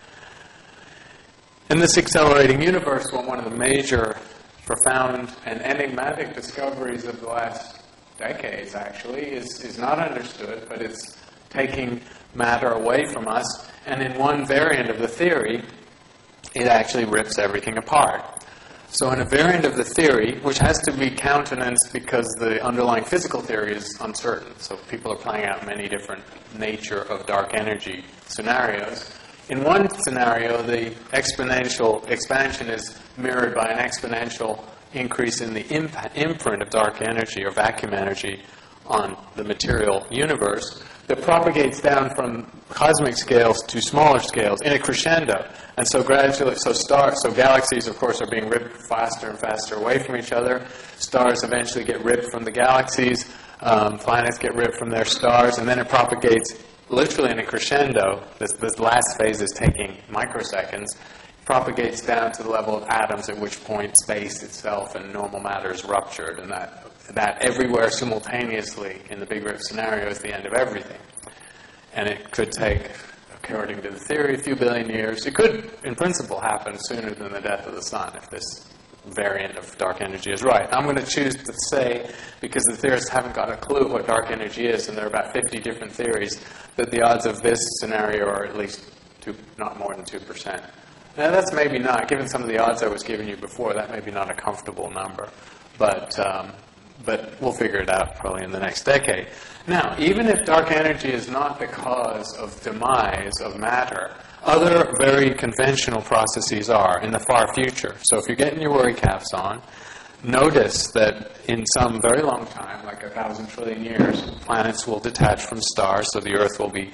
In this accelerating universe, one of the major, profound, and enigmatic discoveries of the last decades, actually, is not understood, but it's taking matter away from us. And in one variant of the theory, it actually rips everything apart. So in a variant of the theory, which has to be countenanced because the underlying physical theory is uncertain, so people are playing out many different nature of dark energy scenarios. In one scenario, the exponential expansion is mirrored by an exponential increase in the imprint of dark energy or vacuum energy on the material universe that propagates down from cosmic scales to smaller scales in a crescendo. And so gradually, so galaxies, of course, are being ripped faster and faster away from each other. Stars eventually get ripped from the galaxies. Planets get ripped from their stars. And then it propagates literally in a crescendo. This last phase is taking microseconds. Propagates down to the level of atoms, at which point space itself and normal matter is ruptured. And that everywhere simultaneously in the Big Rip scenario is the end of everything. And it could take, according to the theory, a few billion years. It could, in principle, happen sooner than the death of the sun if this variant of dark energy is right. I'm going to choose to say, because the theorists haven't got a clue what dark energy is, and there are about 50 different theories, that the odds of this scenario are at least not more than 2%. Now, that's maybe not, given some of the odds I was giving you before, that may be not a comfortable number. But we'll figure it out probably in the next decade. Now, even if dark energy is not the cause of demise of matter, other very conventional processes are in the far future. So if you're getting your worry caps on, notice that in some very long time, like 1,000 trillion years, planets will detach from stars, so the Earth will be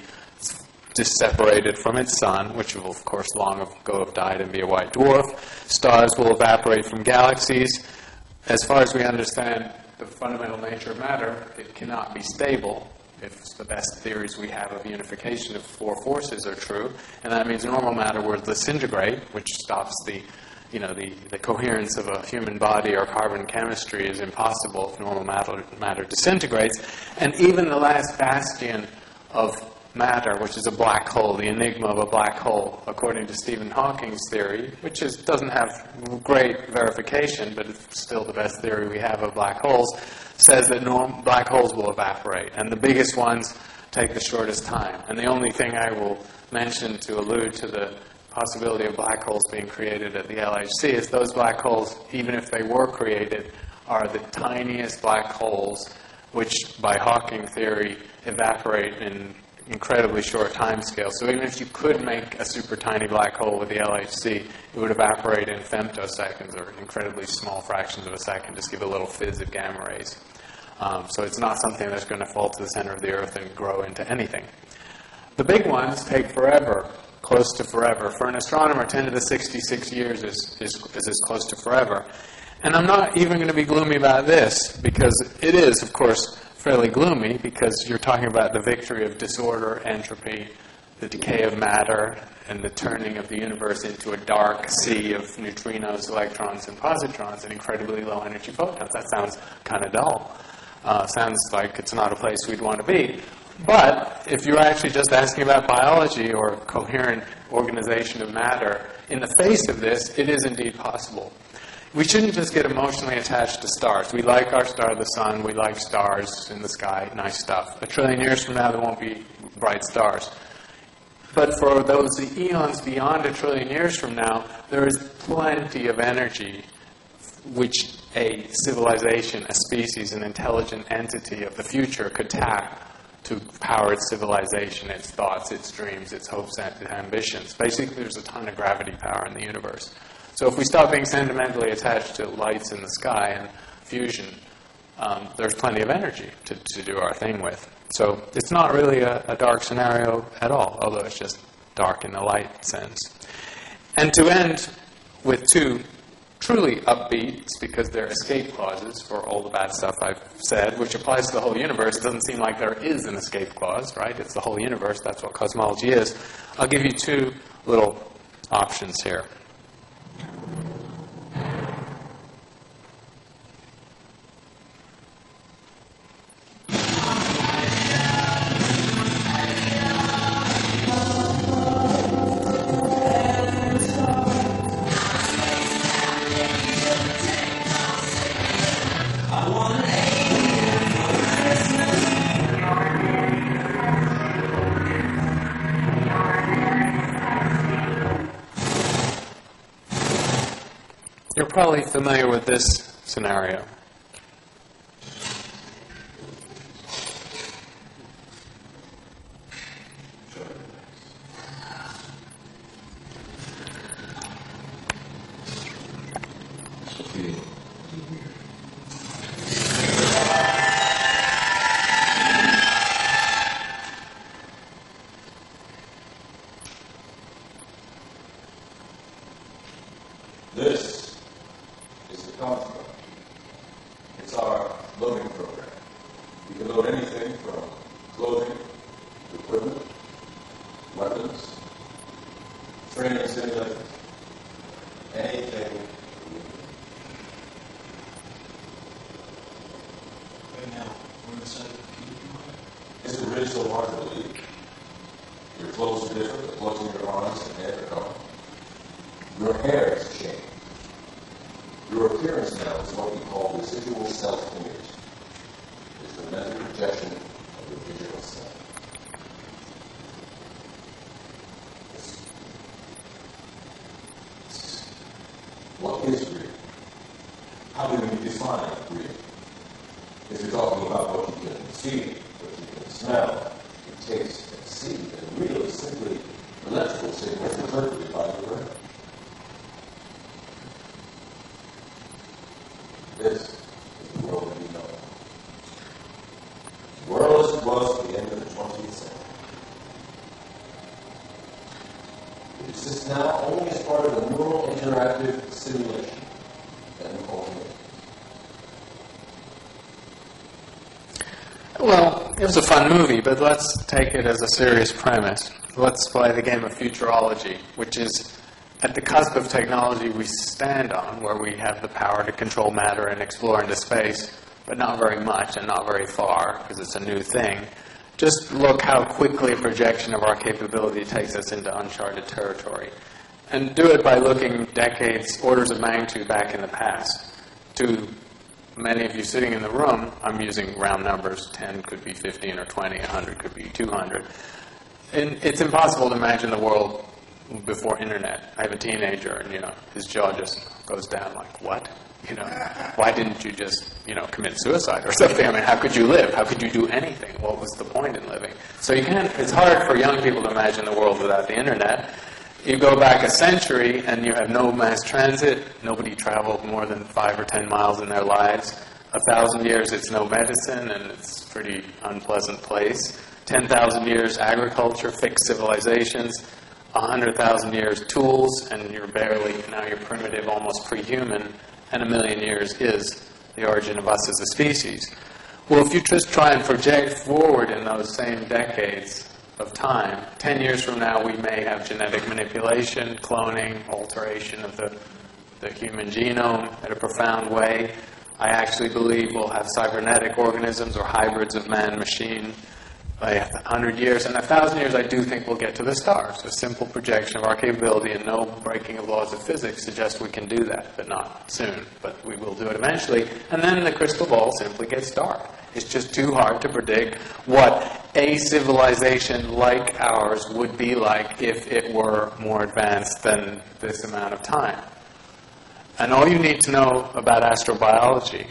separated from its sun, which will, of course, long ago have died and be a white dwarf. Stars will evaporate from galaxies. As far as we understand the fundamental nature of matter, it cannot be stable if the best theories we have of unification of four forces are true, and that means normal matter will disintegrate, which stops the coherence of a human body or carbon chemistry is impossible if normal matter disintegrates, and even the last bastion of matter, which is a black hole, the enigma of a black hole, according to Stephen Hawking's theory, which doesn't have great verification, but it's still the best theory we have of black holes, says that black holes will evaporate, and the biggest ones take the shortest time. And the only thing I will mention to allude to the possibility of black holes being created at the LHC is those black holes, even if they were created, are the tiniest black holes, which by Hawking theory evaporate in incredibly short time scale. So even if you could make a super tiny black hole with the LHC, it would evaporate in femtoseconds, or incredibly small fractions of a second, just give a little fizz of gamma rays. So it's not something that's going to fall to the center of the Earth and grow into anything. The big ones take forever, close to forever. For an astronomer, 10 to the 66 years is as close to forever. And I'm not even going to be gloomy about this, because it is, of course, fairly gloomy, because you're talking about the victory of disorder, entropy, the decay of matter, and the turning of the universe into a dark sea of neutrinos, electrons, and positrons, and incredibly low energy photons. That sounds kind of dull. Sounds like it's not a place we'd want to be. But if you're actually just asking about biology or coherent organization of matter, in the face of this, it is indeed possible. We shouldn't just get emotionally attached to stars. We like our star, the sun. We like stars in the sky. Nice stuff. 1 trillion years from now, there won't be bright stars. But for those eons beyond 1 trillion years from now, there is plenty of energy which a civilization, a species, an intelligent entity of the future could tap to power its civilization, its thoughts, its dreams, its hopes and ambitions. Basically, there's a ton of gravity power in the universe. So if we stop being sentimentally attached to lights in the sky and fusion, there's plenty of energy to do our thing with. So it's not really a dark scenario at all, although it's just dark in the light sense. And to end with two truly upbeats, because they're escape clauses for all the bad stuff I've said, which applies to the whole universe. It doesn't seem like there is an escape clause, right? It's the whole universe. That's what cosmology is. I'll give you two little options here. You're probably familiar with this scenario. loading program. You can load anything from clothing, equipment, weapons, training simulators, anything. Right now, we're inside the computer. It's a digital hardware leak. Your clothes are different, the clothes in your arms and head are gone. Your hair has changed. Your appearance now is what we call residual self-image. It's the mental projection of your digital self. What is real? How do we define real? If you're talking about what you can see, what you can smell, you can taste and see, then real is simply electrical signals interpreted by the brain. This is the world that we know. The world as it was at the end of the 20th century. It exists now only as part of a neural interactive simulation that we call real. Well, it was a fun movie, but let's take it as a serious premise. Let's play the game of futurology, which is at the cusp of technology we stand on, where we have the power to control matter and explore into space, but not very much and not very far, because it's a new thing. Just look how quickly a projection of our capability takes us into uncharted territory. And do it by looking decades, orders of magnitude back in the past. To many of you sitting in the room, I'm using round numbers, 10 could be 15 or 20, 100 could be 200. And it's impossible to imagine the world before internet. I have a teenager and, his jaw just goes down like, what? Why didn't you just, commit suicide or something? I mean, how could you live? How could you do anything? What was the point in living? So it's hard for young people to imagine the world without the internet. You go back a century and you have no mass transit. Nobody traveled more than 5 or 10 miles in their lives. 1,000 years, it's no medicine, and it's a pretty unpleasant place. 10,000 years, agriculture, fixed civilizations. 100,000 years, tools, and you're primitive, almost pre-human. And 1,000,000 years is the origin of us as a species. Well, if you just try and project forward in those same decades of time, 10 years from now we may have genetic manipulation, cloning, alteration of the human genome in a profound way. I actually believe we'll have cybernetic organisms or hybrids of man-machine. By 100 years and 1,000 years, I do think we'll get to the stars. A simple projection of our capability and no breaking of laws of physics suggests we can do that, but not soon. But we will do it eventually. And then the crystal ball simply gets dark. It's just too hard to predict what a civilization like ours would be like if it were more advanced than this amount of time. And all you need to know about astrobiology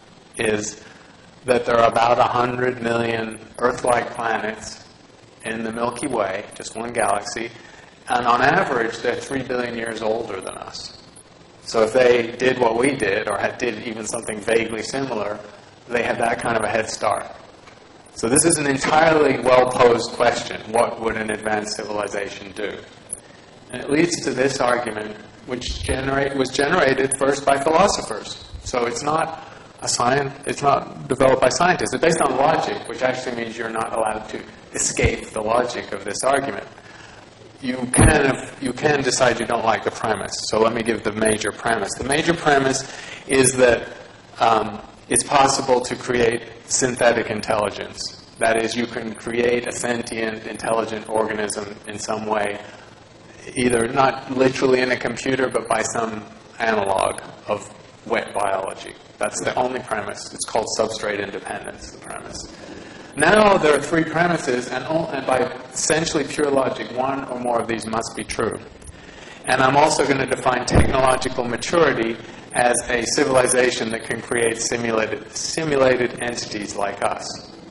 is that there are about 100 million Earth-like planets in the Milky Way, just one galaxy, and on average, they're 3 billion years older than us. So if they did what we did, or did even something vaguely similar, they had that kind of a head start. So this is an entirely well-posed question. What would an advanced civilization do? And it leads to this argument, which was generated first by philosophers. So it's not it's not developed by scientists. It's based on logic, which actually means you're not allowed to escape the logic of this argument. You can decide you don't like the premise. So let me give the major premise. The major premise is that it's possible to create synthetic intelligence. That is, you can create a sentient, intelligent organism in some way, either not literally in a computer, but by some analog of wet biology. That's the only premise. It's called substrate independence, the premise. Now there are 3 premises, and by essentially pure logic, one or more of these must be true. And I'm also going to define technological maturity as a civilization that can create simulated entities like us.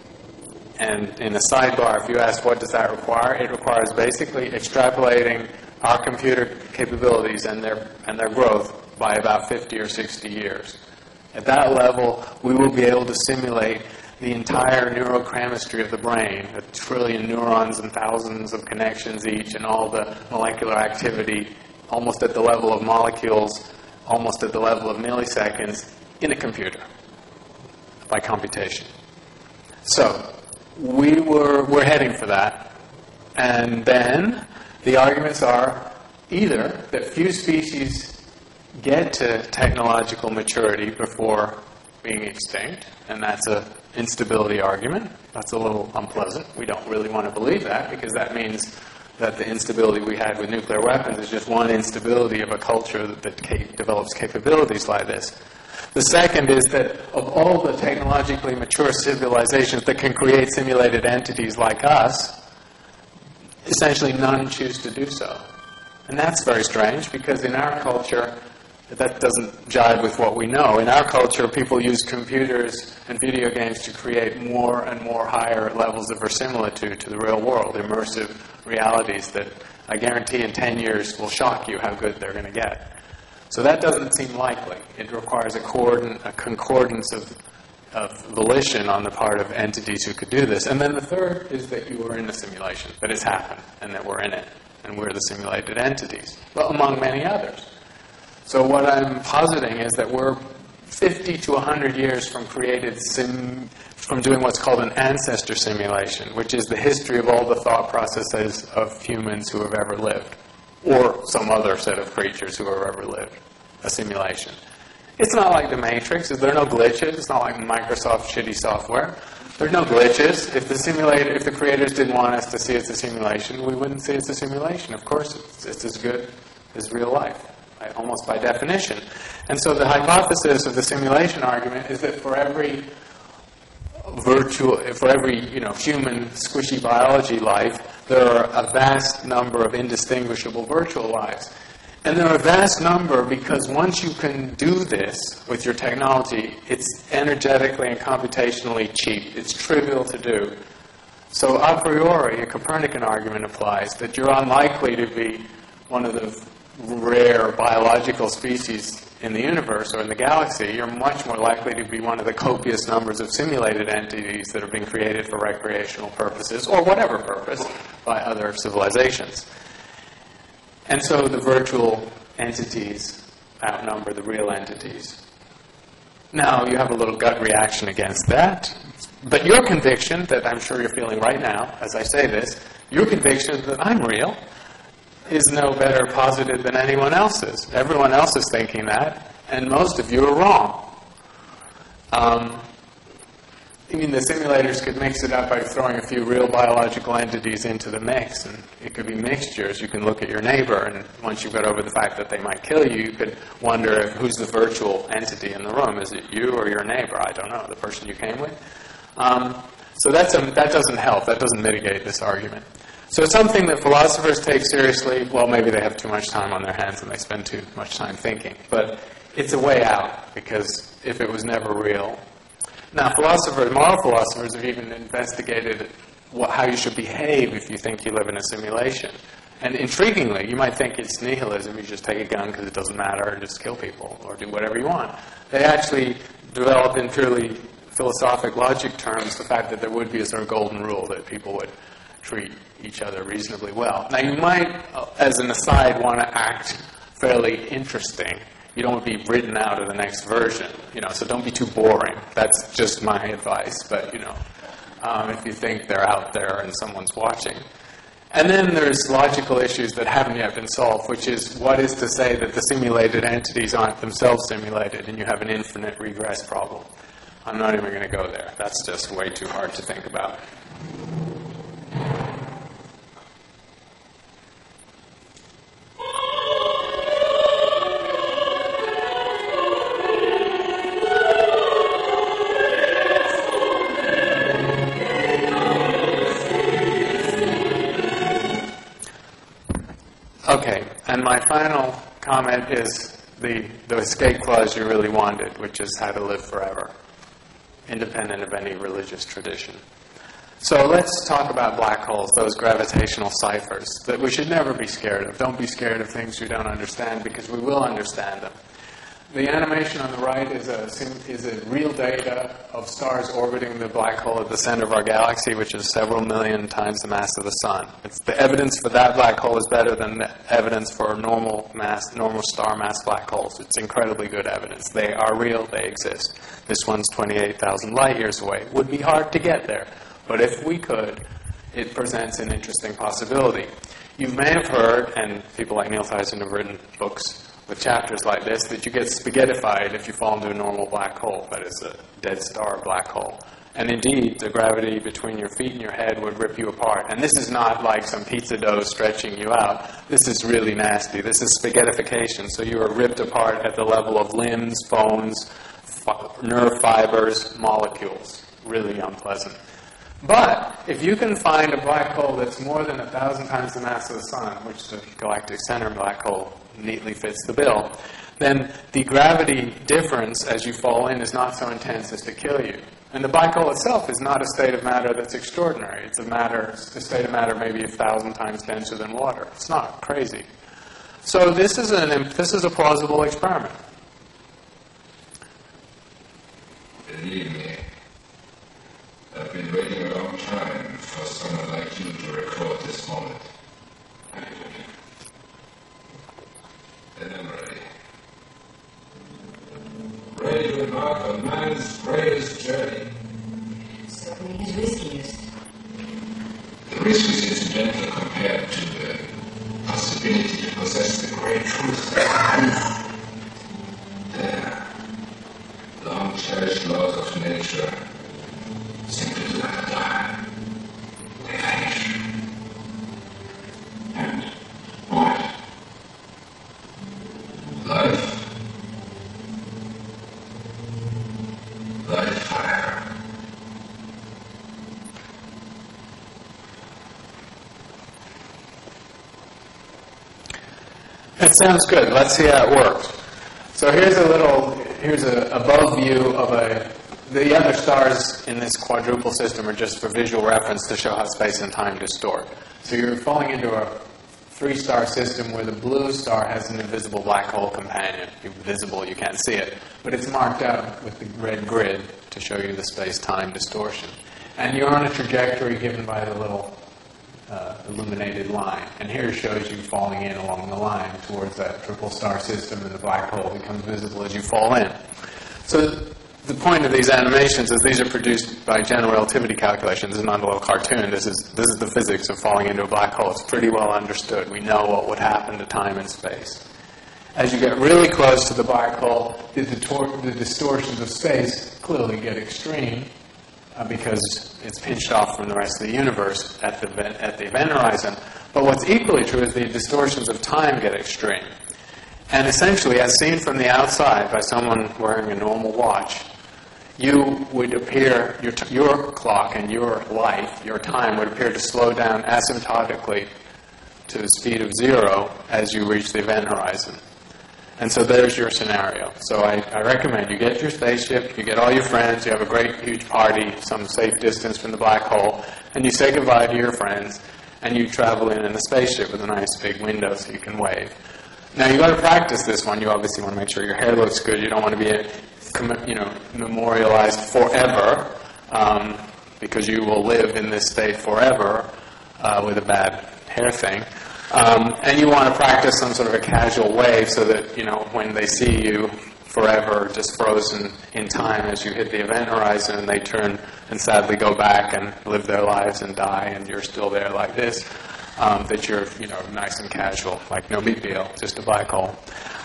And in a sidebar, if you ask what does that require, it requires basically extrapolating our computer capabilities and their growth by about 50 or 60 years. At that level, we will be able to simulate the entire neurochemistry of the brain, 1 trillion neurons and thousands of connections each, and all the molecular activity, almost at the level of molecules, almost at the level of milliseconds, in a computer. by computation. So we're heading for that. And then the arguments are either that few species get to technological maturity before being extinct, and that's an instability argument. That's a little unpleasant. We don't really want to believe that, because that means that the instability we had with nuclear weapons is just one instability of a culture that develops capabilities like this. The second is that of all the technologically mature civilizations that can create simulated entities like us, essentially none choose to do so. And that's very strange, because in our culture, that doesn't jive with what we know. In our culture, people use computers and video games to create more and more higher levels of verisimilitude to the real world, immersive realities that I guarantee in 10 years will shock you how good they're going to get. So that doesn't seem likely. It requires a concordance of volition on the part of entities who could do this. And then the third is that you are in a simulation, that it's happened, and that we're in it, and we're the simulated entities, well, among many others. So what I'm positing is that we're 50 to 100 years from from doing what's called an ancestor simulation, which is the history of all the thought processes of humans who have ever lived, or some other set of creatures who have ever lived, a simulation. It's not like the Matrix. There are no glitches. It's not like Microsoft shitty software. There are no glitches. If the creators didn't want us to see it's a simulation, we wouldn't see it's a simulation. Of course, it's as good as real life, almost by definition. And so the hypothesis of the simulation argument is that for every human squishy biology life, there are a vast number of indistinguishable virtual lives. And there are a vast number because once you can do this with your technology, it's energetically and computationally cheap. It's trivial to do. So a priori, a Copernican argument applies that you're unlikely to be one of the rare biological species in the universe or in the galaxy. You're much more likely to be one of the copious numbers of simulated entities that are being created for recreational purposes, or whatever purpose, by other civilizations. And so the virtual entities outnumber the real entities. Now, you have a little gut reaction against that, but your conviction, that I'm sure you're feeling right now as I say this, your conviction that I'm real is no better posited than anyone else's. Everyone else is thinking that, and most of you are wrong. The simulators could mix it up by throwing a few real biological entities into the mix, and it could be mixtures. You can look at your neighbor, and once you got over the fact that they might kill you, you could wonder who's the virtual entity in the room. Is it you or your neighbor? I don't know, the person you came with? So that doesn't help. That doesn't mitigate this argument. So it's something that philosophers take seriously. Well, maybe they have too much time on their hands and they spend too much time thinking. But it's a way out, because if it was never real... Now, moral philosophers have even investigated how you should behave if you think you live in a simulation. And intriguingly, you might think it's nihilism. You just take a gun because it doesn't matter and just kill people or do whatever you want. They actually developed in purely philosophic logic terms the fact that there would be a sort of golden rule that people would treat each other reasonably well. Now, you might, as an aside, want to act fairly interesting. You don't want to be written out of the next version, so don't be too boring. That's just my advice, but, if you think they're out there and someone's watching. And then there's logical issues that haven't yet been solved, which is what is to say that the simulated entities aren't themselves simulated and you have an infinite regress problem. I'm not even going to go there. That's just way too hard to think about. Okay, and my final comment is the escape clause you really wanted, which is how to live forever, independent of any religious tradition. So let's talk about black holes, those gravitational ciphers that we should never be scared of. Don't be scared of things you don't understand, because we will understand them. The animation on the right is a real data of stars orbiting the black hole at the center of our galaxy, which is several million times the mass of the sun. The evidence for that black hole is better than the evidence for normal star mass black holes. It's incredibly good evidence. They are real. They exist. This one's 28,000 light years away. It would be hard to get there, but if we could, it presents an interesting possibility. You may have heard, and people like Neil Tyson have written books with chapters like this, that you get spaghettified if you fall into a normal black hole, that is a dead star black hole. And indeed, the gravity between your feet and your head would rip you apart. And this is not like some pizza dough stretching you out. This is really nasty. This is spaghettification. So you are ripped apart at the level of limbs, bones, nerve fibers, molecules. Really unpleasant. But if you can find a black hole that's more than 1,000 times the mass of the sun, which the galactic center black hole neatly fits the bill, then the gravity difference as you fall in is not so intense as to kill you. And the black hole itself is not a state of matter that's extraordinary. It's a state of matter maybe 1,000 times denser than water. It's not crazy. So this is a plausible experiment. Believe me, I've been waiting a long time for someone like you to record this moment. And I'm ready. Ready to embark on man's greatest journey. Certainly his riskiest. The risk is incidental compared to the possibility to possess the great truth. There, long-cherished laws of nature simply do not die. They vanish. And what? Life. Life fire. That sounds good. Let's see how it works. So here's a above view of the other stars in this quadruple system are just for visual reference to show how space and time distort. So you're falling into a 3-star system where the blue star has an invisible black hole companion. Visible, you can't see it, but it's marked out with the red grid to show you the space-time distortion. And you're on a trajectory given by the little illuminated line. And here it shows you falling in along the line towards that triple star system, and the black hole becomes visible as you fall in. So the point of these animations is these are produced by general relativity calculations. This is not a little cartoon. This is the physics of falling into a black hole. It's pretty well understood. We know what would happen to time and space. As you get really close to the black hole, the distortions of space clearly get extreme because it's pinched off from the rest of the universe at the event horizon. But what's equally true is the distortions of time get extreme. And essentially, as seen from the outside by someone wearing a normal watch, you would appear, your clock and your life, your time would appear to slow down asymptotically to the speed of 0 as you reach the event horizon. And so there's your scenario. So I recommend you get your spaceship, you get all your friends, you have a great huge party, some safe distance from the black hole, and you say goodbye to your friends, and you travel in the spaceship with a nice big window so you can wave. Now you've got to practice this one. You obviously want to make sure your hair looks good. You don't want to be memorialized forever because you will live in this state forever with a bad hair thing. And you want to practice some sort of a casual wave so that, when they see you forever, just frozen in time as you hit the event horizon and they turn and sadly go back and live their lives and die and you're still there like this, that you're, nice and casual, like no big deal, just a black hole.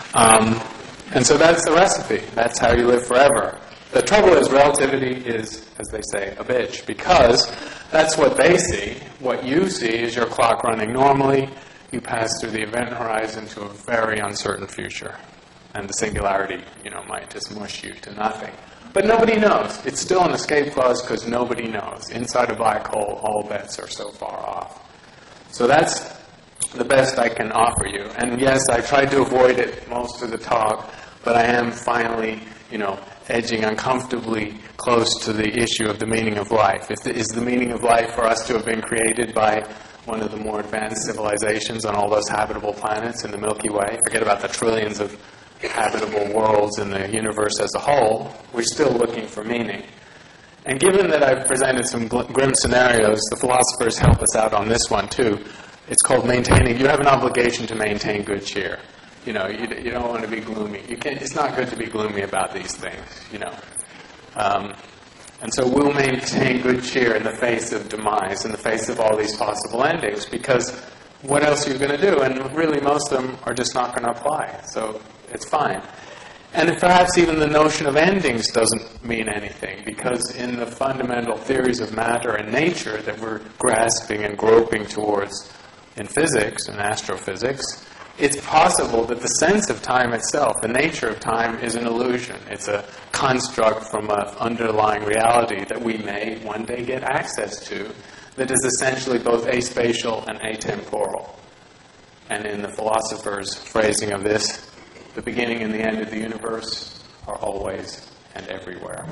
And so that's the recipe. That's how you live forever. The trouble is relativity is, as they say, a bitch, because that's what they see. What you see is your clock running normally. You pass through the event horizon to a very uncertain future. And the singularity, might just mush you to nothing. But nobody knows. It's still an escape clause because nobody knows. Inside a black hole, all bets are so far off. So that's the best I can offer you. And yes, I tried to avoid it most of the talk, but I am finally, edging uncomfortably close to the issue of the meaning of life. Is the meaning of life for us to have been created by one of the more advanced civilizations on all those habitable planets in the Milky Way? Forget about the trillions of habitable worlds in the universe as a whole, we're still looking for meaning. And given that I've presented some grim scenarios, the philosophers help us out on this one too. It's called maintaining. You have an obligation to maintain good cheer. You know, you don't want to be gloomy. You can't. It's not good to be gloomy about these things. You know, and so we'll maintain good cheer in the face of demise, in the face of all these possible endings, because what else are you going to do? And really, most of them are just not going to apply. So it's fine. And perhaps even the notion of endings doesn't mean anything, because in the fundamental theories of matter and nature that we're grasping and groping towards in physics and astrophysics, it's possible that the sense of time itself, the nature of time, is an illusion. It's a construct from an underlying reality that we may one day get access to that is essentially both aspatial and atemporal. And in the philosopher's phrasing of this, the beginning and the end of the universe are always and everywhere.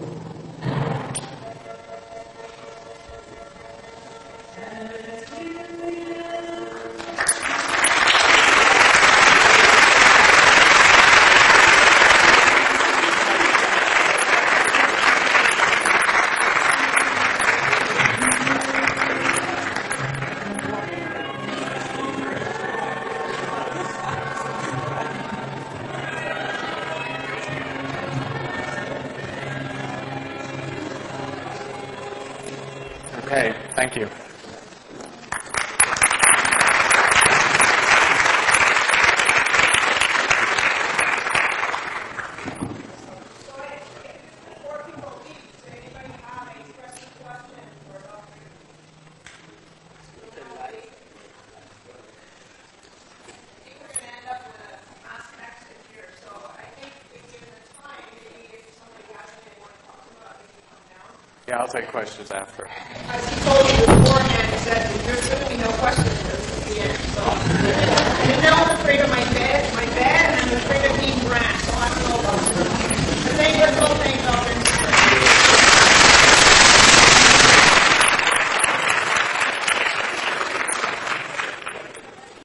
Okay, thank you. Yeah, I'll take questions after.